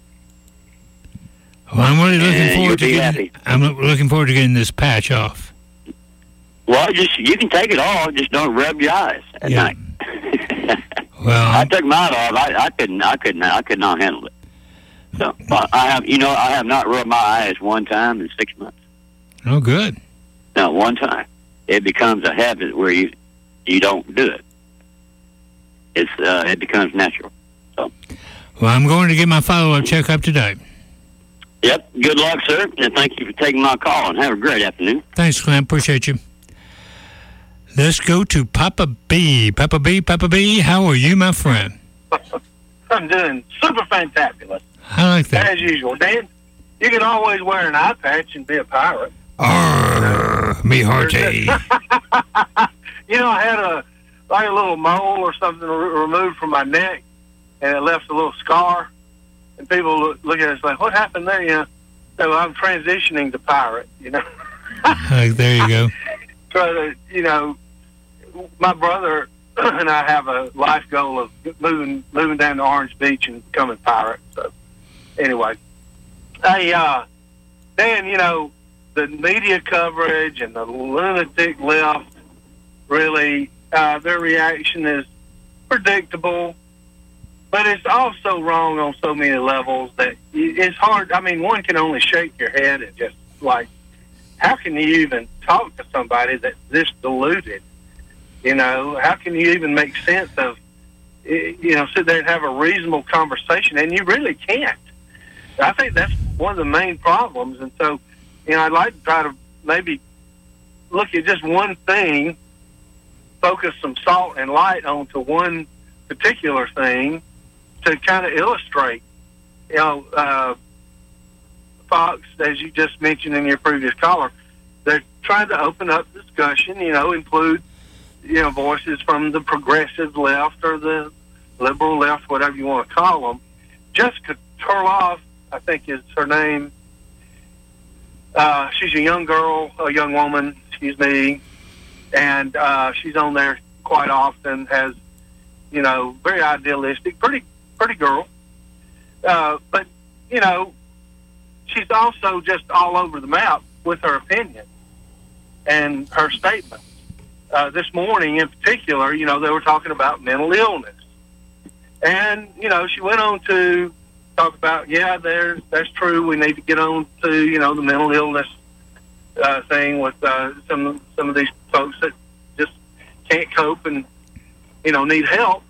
[SPEAKER 18] well, I'm really looking forward to getting,
[SPEAKER 12] happy.
[SPEAKER 18] I'm looking forward to getting this patch off.
[SPEAKER 12] Well, just you can take it off, just don't rub your eyes at
[SPEAKER 18] yeah.
[SPEAKER 12] night.
[SPEAKER 18] Well,
[SPEAKER 12] I took mine off. I, I couldn't. I couldn't. I could not handle it. So I have, you know, I have not rubbed my eyes one time in six months.
[SPEAKER 18] Oh, good.
[SPEAKER 12] No, one time. it becomes a habit where you you don't do it. It's uh, it becomes natural. So.
[SPEAKER 18] Well, I'm going to get my follow-up checkup today.
[SPEAKER 12] Yep. Good luck, sir, and thank you for taking my call. And have a great afternoon.
[SPEAKER 18] Thanks, Clint. Appreciate you. Let's go to Papa B. Papa B, Papa B, how are you, my friend?
[SPEAKER 13] I'm doing super fantabulous.
[SPEAKER 18] I like that.
[SPEAKER 13] As usual. Dan, you can always wear an eye patch and be a pirate.
[SPEAKER 18] Arr, me hearty.
[SPEAKER 13] You know, I had a like a little mole or something re- removed from my neck, and it left a little scar. And people look, look at it like, what happened there? You know, so I'm transitioning to pirate, you know.
[SPEAKER 18] Like, there you go.
[SPEAKER 13] So, that, you know, my brother and I have a life goal of moving moving down to Orange Beach and becoming pirate. So, anyway, hey, uh, Dan, you know, the media coverage and the lunatic left, really, uh, their reaction is predictable, but it's also wrong on so many levels that it's hard. I mean, one can only shake your head and just like, how can you even talk to somebody that's this deluded? You know, how can you even make sense of, you know, sit there and have a reasonable conversation? And you really can't. I think that's one of the main problems. And so, you know, I'd like to try to maybe look at just one thing, focus some salt and light onto one particular thing to kind of illustrate, you know, uh, Fox, as you just mentioned in your previous caller, they're trying to open up discussion, you know, include, you know, voices from the progressive left or the liberal left, whatever you want to call them. Jessica Turloff, I think is her name. Uh, she's a young girl, a young woman, excuse me, and uh, she's on there quite often, has, you know, very idealistic, pretty, pretty girl. Uh, but, you know, she's also just all over the map with her opinion and her statements. Uh, this morning in particular, you know, they were talking about mental illness. And, you know, she went on to talk about, yeah, there's, that's true. We need to get on to, you know, the mental illness uh, thing with uh, some, some of these folks that just can't cope and, you know, need help.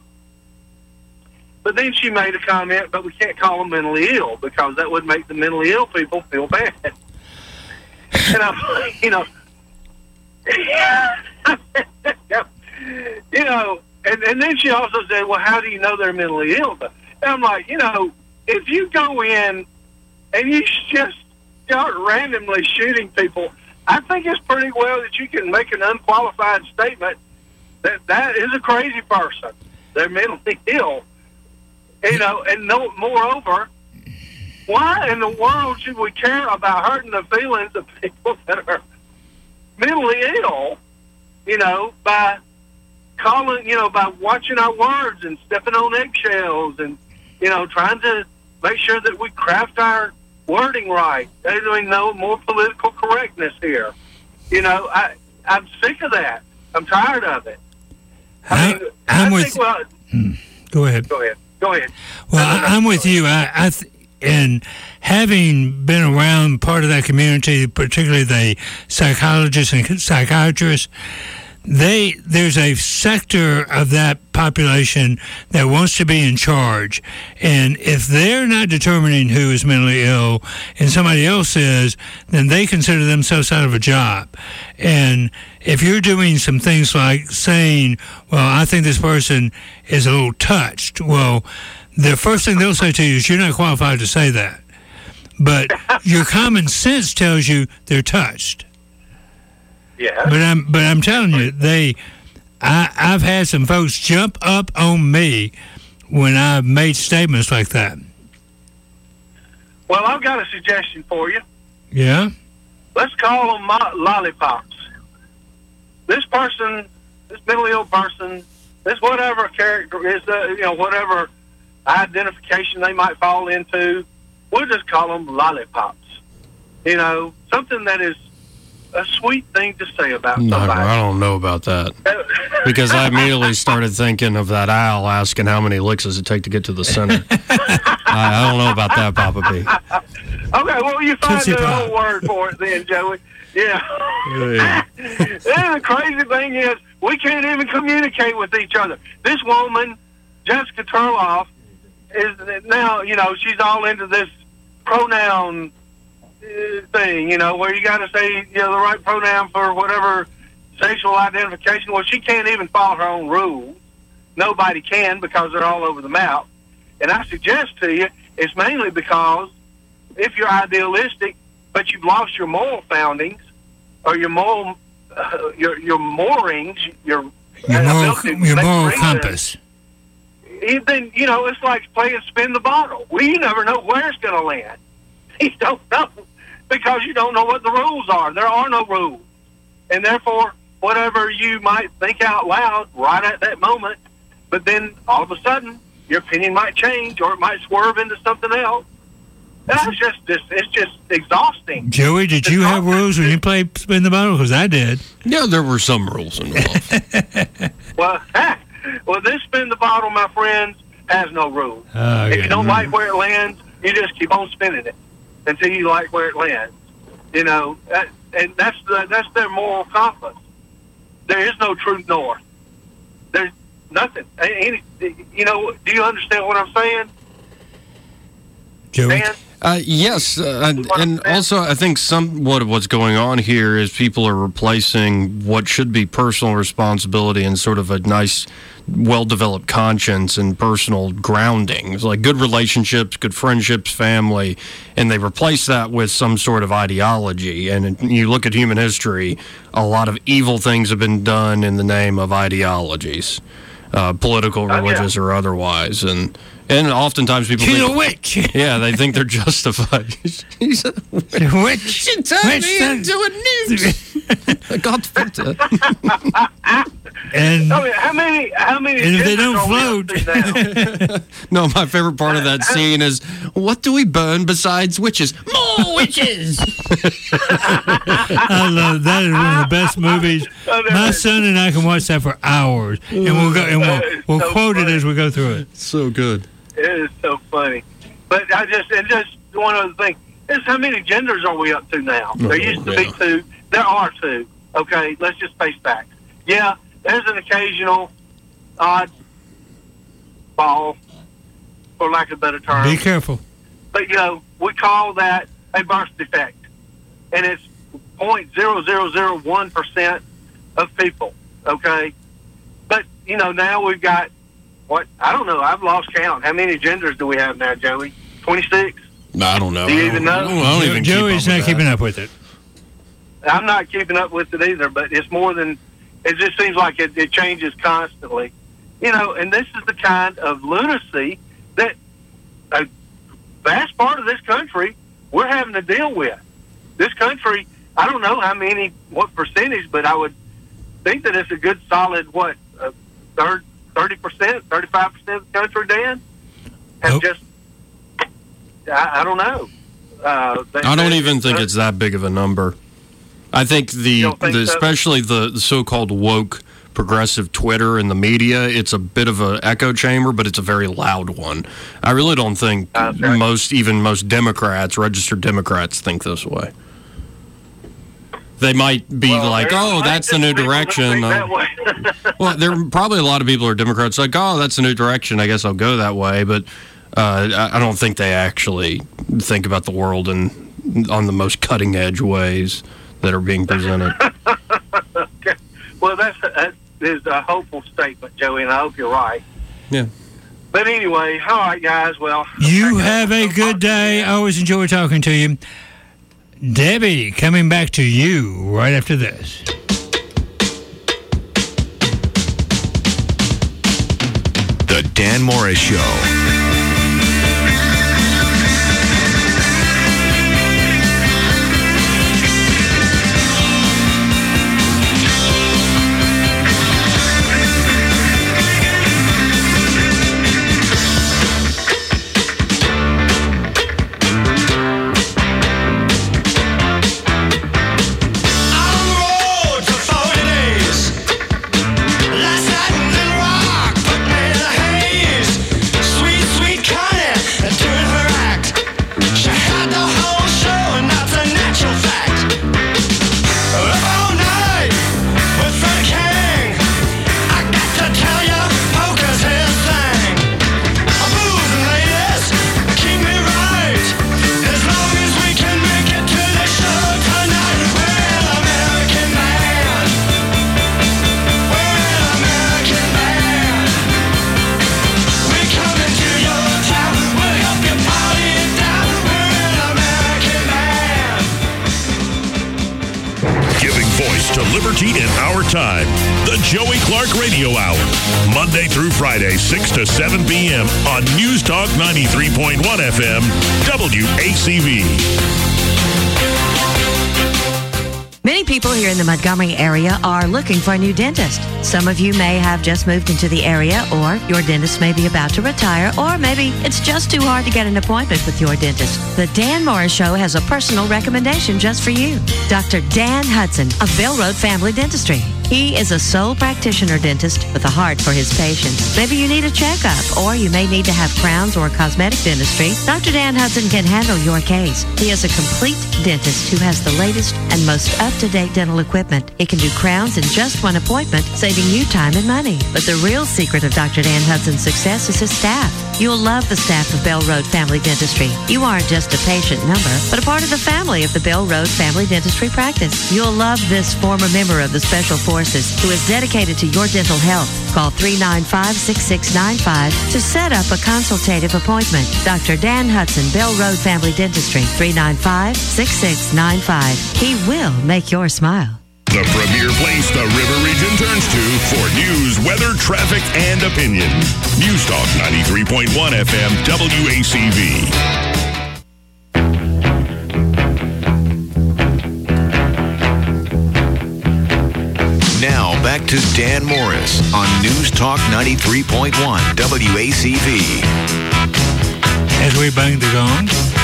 [SPEAKER 13] But then she made a comment, but we can't call them mentally ill because that would make the mentally ill people feel bad. And I'm like, you know, you know, and, and then she also said, well, how do you know they're mentally ill? And I'm like, you know, if you go in and you just start randomly shooting people, I think it's pretty well that you can make an unqualified statement that that is a crazy person. They're mentally ill. You know, and no, moreover, why in the world should we care about hurting the feelings of people that are mentally ill, you know, by calling, you know, by watching our words and stepping on eggshells and, you know, trying to make sure that we craft our wording right. There's I mean, no more political correctness here. You know, I, I'm sick of that. I'm tired of it. I mean,
[SPEAKER 18] I'm
[SPEAKER 13] I
[SPEAKER 18] with,
[SPEAKER 13] think, well,
[SPEAKER 18] hmm, go ahead.
[SPEAKER 13] Go ahead. Go ahead.
[SPEAKER 18] Well, I, I'm with you. I, I th- and having been around part of that community, particularly the psychologists and psychiatrists, they there's a sector of that population that wants to be in charge, and if they're not determining who is mentally ill and somebody else is, then they consider themselves out of a job. And if you're doing some things like saying, well, I think this person is a little touched, well, the first thing they'll say to you is you're not qualified to say that. But your common sense tells you they're touched.
[SPEAKER 13] Yeah.
[SPEAKER 18] But I'm but I'm telling you, they I I've had some folks jump up on me when I've made statements like that.
[SPEAKER 13] Well, I've got a suggestion for you.
[SPEAKER 18] Yeah?
[SPEAKER 13] Let's call them mo- lollipops. This person, this mentally ill person, this whatever character is, uh, you know, whatever identification they might fall into, we'll just call them lollipops. You know, something that is a sweet thing to say about
[SPEAKER 22] No,
[SPEAKER 13] somebody.
[SPEAKER 22] I don't know about that. Because I immediately started thinking of that owl asking how many licks does it take to get to the center. I, I don't know about that, Papa B.
[SPEAKER 13] Okay, well, you find
[SPEAKER 18] Tootsie
[SPEAKER 13] the
[SPEAKER 18] Pop.
[SPEAKER 13] whole word for it then, Joey. Yeah.
[SPEAKER 18] yeah.
[SPEAKER 13] Then the crazy thing is, we can't even communicate with each other. This woman, Jessica Turloff, is now, you know, she's all into this pronoun uh, thing, you know, where you got to say, you know, the right pronoun for whatever sexual identification. Well, she can't even follow her own rules. Nobody can because they're all over the map. And I suggest to you, it's mainly because if you're idealistic, but you've lost your moral foundings or your moral, uh, your your moorings, your
[SPEAKER 18] Your moral,
[SPEAKER 13] ability to
[SPEAKER 18] your
[SPEAKER 13] make
[SPEAKER 18] moral
[SPEAKER 13] reasons,
[SPEAKER 18] compass.
[SPEAKER 13] then, you know, it's like playing spin the bottle. Well, you never know where it's going to land. You don't know because you don't know what the rules are. There are no rules. And therefore, whatever you might think out loud right at that moment, but then all of a sudden, your opinion might change or it might swerve into something else. That's just, just it's just exhausting.
[SPEAKER 18] Joey, did you have rules when you played Spin the Bottle? Because I did.
[SPEAKER 2] Yeah, there were some rules involved.
[SPEAKER 13] Well, well, this spin the bottle, my friends, has no rules.
[SPEAKER 18] Oh,
[SPEAKER 13] if
[SPEAKER 18] yeah.
[SPEAKER 13] you don't like where it lands, you just keep on spinning it until you like where it lands. You know, that, and that's the, that's their moral compass. There is no true north. There's nothing. Any, you know, do you understand what I'm saying?
[SPEAKER 18] Joey?
[SPEAKER 13] Dan?
[SPEAKER 2] Uh, yes, uh, and, and also I think somewhat of what's going on here is people are replacing what should be personal responsibility and sort of a nice, well-developed conscience and personal grounding. It's like good relationships, good friendships, family, and they replace that with some sort of ideology. And you look at human history, a lot of evil things have been done in the name of ideologies, uh, political, religious, or otherwise, and. And oftentimes people
[SPEAKER 18] She's
[SPEAKER 2] think,
[SPEAKER 18] a witch.
[SPEAKER 2] Yeah, they think they're justified. She's a witch.
[SPEAKER 18] witch.
[SPEAKER 2] She turned
[SPEAKER 18] Witch
[SPEAKER 2] me
[SPEAKER 18] son.
[SPEAKER 2] into a noose. I got fitter.
[SPEAKER 18] And
[SPEAKER 13] I mean, how many? How many?
[SPEAKER 18] And if they
[SPEAKER 13] genders
[SPEAKER 18] don't
[SPEAKER 13] are we up to now?
[SPEAKER 2] No, my favorite part of that scene is, what do we burn besides witches? More witches!
[SPEAKER 18] I love that. Is one of the best movies. My son and I can watch that for hours, and we'll go and we'll, we'll
[SPEAKER 13] so
[SPEAKER 18] quote
[SPEAKER 13] funny.
[SPEAKER 18] it as we go through it.
[SPEAKER 2] So good.
[SPEAKER 13] It is so funny. But I just, and just one other thing, is how many genders are we up to now?
[SPEAKER 2] Oh,
[SPEAKER 13] There used to
[SPEAKER 2] yeah.
[SPEAKER 13] be two. There are two. Okay, let's just face facts. Yeah, there's an occasional odd ball, for lack of a better term.
[SPEAKER 18] Be careful.
[SPEAKER 13] But, you know, we call that a birth defect. And it's zero point zero zero zero one percent of people, okay? But, you know, now we've got, what, I don't know, I've lost count. How many genders do we have now, Joey? twenty-six?
[SPEAKER 2] I don't know.
[SPEAKER 13] Do you even know?
[SPEAKER 2] I don't, I don't even
[SPEAKER 18] Joey's
[SPEAKER 2] keep up
[SPEAKER 18] not
[SPEAKER 2] with
[SPEAKER 18] keeping
[SPEAKER 2] that.
[SPEAKER 18] up with it.
[SPEAKER 13] I'm not keeping up with it either, but it's more than, it just seems like it, it changes constantly. You know, and this is the kind of lunacy that a vast part of this country we're having to deal with. This country, I don't know how many, what percentage, but I would think that it's a good solid, what, uh, third, thirty percent, thirty-five percent of the country, Dan, have
[SPEAKER 18] Nope.
[SPEAKER 13] just, I, I don't know. Uh, they-
[SPEAKER 2] I don't
[SPEAKER 13] they-
[SPEAKER 2] even think it's that big of a number. I think the,
[SPEAKER 13] don't think
[SPEAKER 2] the
[SPEAKER 13] so?
[SPEAKER 2] especially the, the so-called woke progressive Twitter and the media, it's a bit of an echo chamber, but it's a very loud one. I really don't think
[SPEAKER 13] Okay.
[SPEAKER 2] most, even most Democrats, registered Democrats, think this way. They might be
[SPEAKER 13] Well,
[SPEAKER 2] like,
[SPEAKER 13] there's
[SPEAKER 2] oh, that's the new
[SPEAKER 13] people that
[SPEAKER 2] direction.
[SPEAKER 13] think that
[SPEAKER 2] Uh,
[SPEAKER 13] way.
[SPEAKER 2] well, there are probably a lot of people who are Democrats like, oh, that's the new direction. I guess I'll go that way. But uh, I I don't think they actually think about the world in on the most cutting edge ways that are being presented.
[SPEAKER 13] Okay. Well, that's that is a hopeful statement, Joey, and I hope you're right.
[SPEAKER 2] Yeah.
[SPEAKER 13] But anyway, all right, guys. Well,
[SPEAKER 18] You have a good day. I always enjoy talking to you. Debbie, coming back to you right after this.
[SPEAKER 4] The Dan Morris Show.
[SPEAKER 5] Sweet
[SPEAKER 11] Giving voice to liberty in our time. The Joey Clark Radio Hour. Monday through Friday, six to seven p.m. on News Talk ninety-three point one F M, W A C V.
[SPEAKER 14] Many people here in the Montgomery area are looking for a new dentist. Some of you may have just moved into the area, or your dentist may be about to retire, or maybe it's just too hard to get an appointment with your dentist. The Dan Morris Show has a personal recommendation just for you. Doctor Dan Hudson of Bell Road Family Dentistry. He is a sole practitioner dentist with a heart for his patients. Maybe you need a checkup, or you may need to have crowns or cosmetic dentistry. Doctor Dan Hudson can handle your case. He is a complete dentist who has the latest and most up-to-date dental equipment. He can do crowns in just one appointment, saving you time and money. But the real secret of Doctor Dan Hudson's success is his staff. You'll love the staff of Bell Road Family Dentistry. You aren't just a patient number, but a part of the family of the Bell Road Family Dentistry practice. You'll love this former member of the Special Forces who is dedicated to your dental health. Call three nine five, six six nine five to set up a consultative appointment. Doctor Dan Hudson, Bell Road Family Dentistry, three nine five, six six nine five. He will make your smile.
[SPEAKER 11] The premier place the River Region turns to for news, weather, traffic, and opinion. News Talk ninety-three point one F M, W A C V.
[SPEAKER 4] Now, back to Dan Morris on News Talk ninety-three point one W A C V.
[SPEAKER 18] As we bang the gong.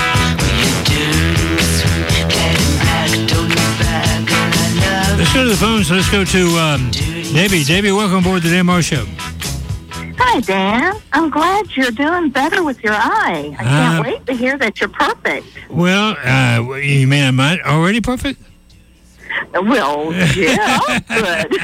[SPEAKER 18] Let's go to the phones. Let's go to um, Debbie. Debbie, welcome aboard the Dan Morris Show.
[SPEAKER 15] Hi, Dan. I'm glad you're doing better with your eye. I can't
[SPEAKER 18] Uh,
[SPEAKER 15] wait to hear that you're perfect.
[SPEAKER 18] Well, uh, you mean I'm not already perfect?
[SPEAKER 15] Well, yeah, good.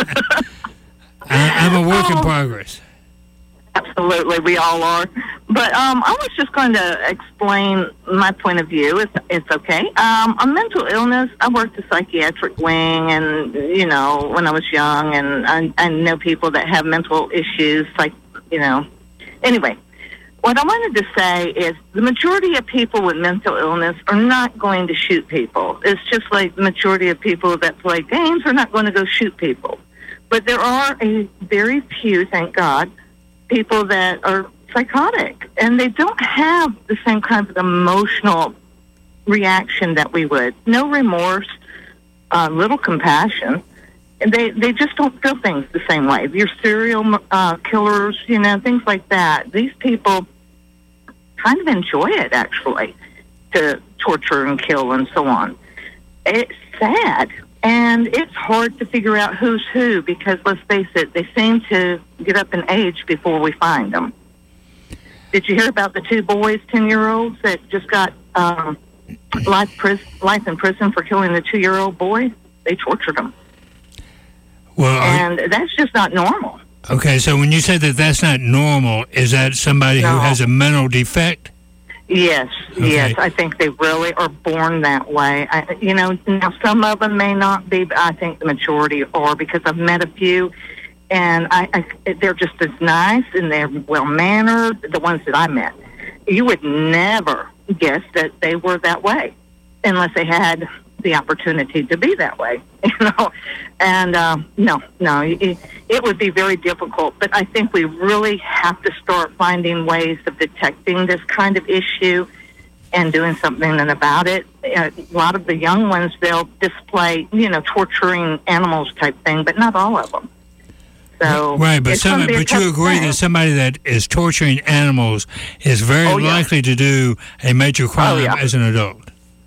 [SPEAKER 18] I, I'm a work in progress.
[SPEAKER 15] Absolutely, we all are. But um, I was just going to explain my point of view, if it's okay. Um, on mental illness, I worked the psychiatric wing, and, you know, when I was young, and I, I know people that have mental issues, like, you know. Anyway, what I wanted to say is the majority of people with mental illness are not going to shoot people. It's just like the majority of people that play games are not going to go shoot people. But there are a very few, thank God, people that are psychotic, and they don't have the same kind of emotional reaction that we would. No remorse, uh, little compassion. And they, they just don't feel things the same way. Your serial uh, killers, you know, things like that. These people kind of enjoy it, actually, to torture and kill and so on. It's sad. And it's hard to figure out who's who because, let's face it, they seem to get up in age before we find them. Did you hear about the two boys, ten-year-olds, that just got um, life, pris- life in prison for killing the two-year-old boy? They tortured them.
[SPEAKER 18] Well,
[SPEAKER 15] and that's just not normal.
[SPEAKER 18] Okay, so when you say that that's not normal, is that somebody
[SPEAKER 15] No.
[SPEAKER 18] who has a mental defect?
[SPEAKER 15] Yes,
[SPEAKER 18] Okay.
[SPEAKER 15] yes. I think they really are born that way. I, you know, now some of them may not be, but I think the majority are because I've met a few, and I, I they're just as nice and they're well-mannered, the ones that I met. You would never guess that they were that way unless they had the opportunity to be that way, you know. And um, no, no, it, it would be very difficult. But I think we really have to start finding ways of detecting this kind of issue and doing something about it. Uh, a lot of the young ones, they'll display, you know, torturing animals type thing, but not all of them. So
[SPEAKER 18] Right, but
[SPEAKER 15] it's
[SPEAKER 18] some,
[SPEAKER 15] gonna be a
[SPEAKER 18] but you
[SPEAKER 15] tough
[SPEAKER 18] agree
[SPEAKER 15] thing.
[SPEAKER 18] that somebody that is torturing animals is very
[SPEAKER 15] Oh, yeah.
[SPEAKER 18] likely to do a major crime
[SPEAKER 15] Oh, yeah.
[SPEAKER 18] as an adult.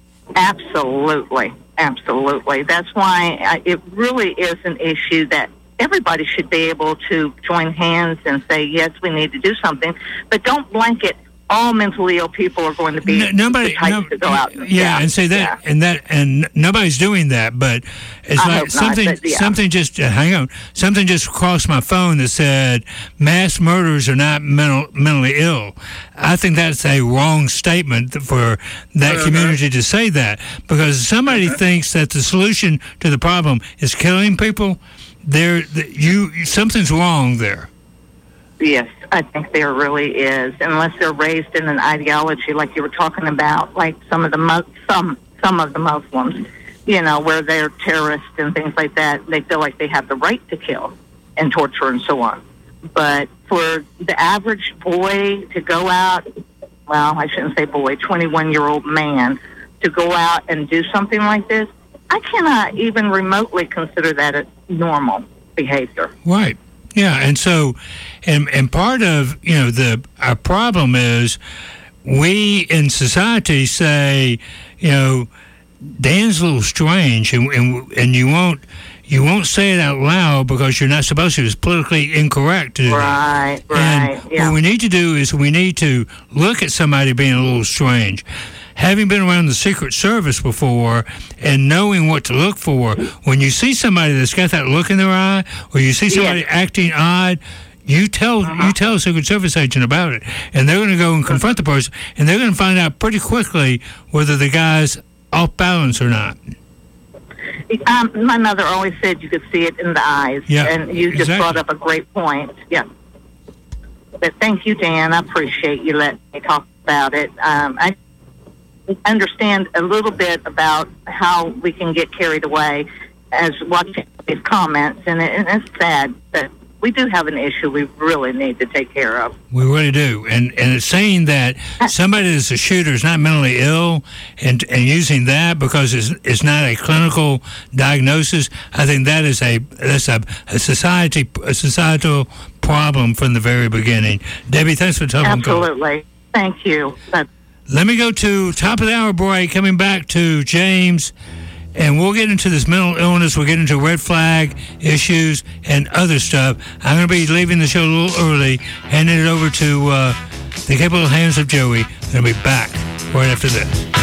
[SPEAKER 15] Absolutely, absolutely. That's why I, it really is an issue that everybody should be able to join hands and say, yes, we need to do something, but don't blanket all mentally ill people are going to be
[SPEAKER 18] N- nobody-
[SPEAKER 15] the types
[SPEAKER 18] no-
[SPEAKER 15] to go out.
[SPEAKER 18] Yeah, and say that, and that, and nobody's doing that. But it's
[SPEAKER 15] I
[SPEAKER 18] like
[SPEAKER 15] hope not,
[SPEAKER 18] something,
[SPEAKER 15] but yeah.
[SPEAKER 18] something just uh, hang on, something just crossed my phone that said mass murders are not mental, mentally ill. I think that's a wrong statement for that
[SPEAKER 15] Uh-huh.
[SPEAKER 18] community to say that, because somebody thinks that the solution to the problem is killing people. There, th- you something's wrong there.
[SPEAKER 15] Yes, I think there really is, unless they're raised in an ideology like you were talking about, like some of the Mus- some some of the Muslims. you know, where they're terrorists and things like that. They feel like they have the right to kill and torture and so on. But for the average boy to go out, well, I shouldn't say boy, twenty-one-year-old man to go out and do something like this, I cannot even remotely consider that a normal behavior.
[SPEAKER 18] Right. Yeah, and so, and and part of, you know, the our problem is we in society say, you know, Dan's a little strange, and and, and you won't you won't say it out loud because you're not supposed to. It's politically incorrect to do
[SPEAKER 15] Right,
[SPEAKER 18] that.
[SPEAKER 15] right,
[SPEAKER 18] And
[SPEAKER 15] yeah.
[SPEAKER 18] what we need to do is we need to look at somebody being a little strange. Having been around the Secret Service before and knowing what to look for, when you see somebody that's got that look in their eye, or you see somebody acting odd, you tell
[SPEAKER 15] Uh-huh.
[SPEAKER 18] you tell a Secret Service agent about it, and they're going to go and confront the person, and they're going to find out pretty quickly whether the guy's off balance or not.
[SPEAKER 15] Um, my mother always said you could see it in the eyes,
[SPEAKER 18] Yeah,
[SPEAKER 15] and you just
[SPEAKER 18] exactly.
[SPEAKER 15] brought up a great point. Yeah. But thank you, Dan. I appreciate you letting me talk about it. Um, I understand a little bit about how we can get carried away as watching these comments, and, it, and it's sad that we do have an issue we really need to take care of.
[SPEAKER 18] We really do, and and it's saying that somebody that's a shooter is not mentally ill, and and using that because it's it's not a clinical diagnosis. I think that is a that's a, a society a societal problem from the very beginning. Debbie, thanks for telling me.
[SPEAKER 15] Absolutely. Thank you. That's
[SPEAKER 18] Let me go to top of the hour break. Coming back to James. And we'll get into this mental illness. We'll get into red flag issues and other stuff. I'm going to be leaving the show a little early, handing it over to uh, the capable hands of Joey. I'm going to be back right after this.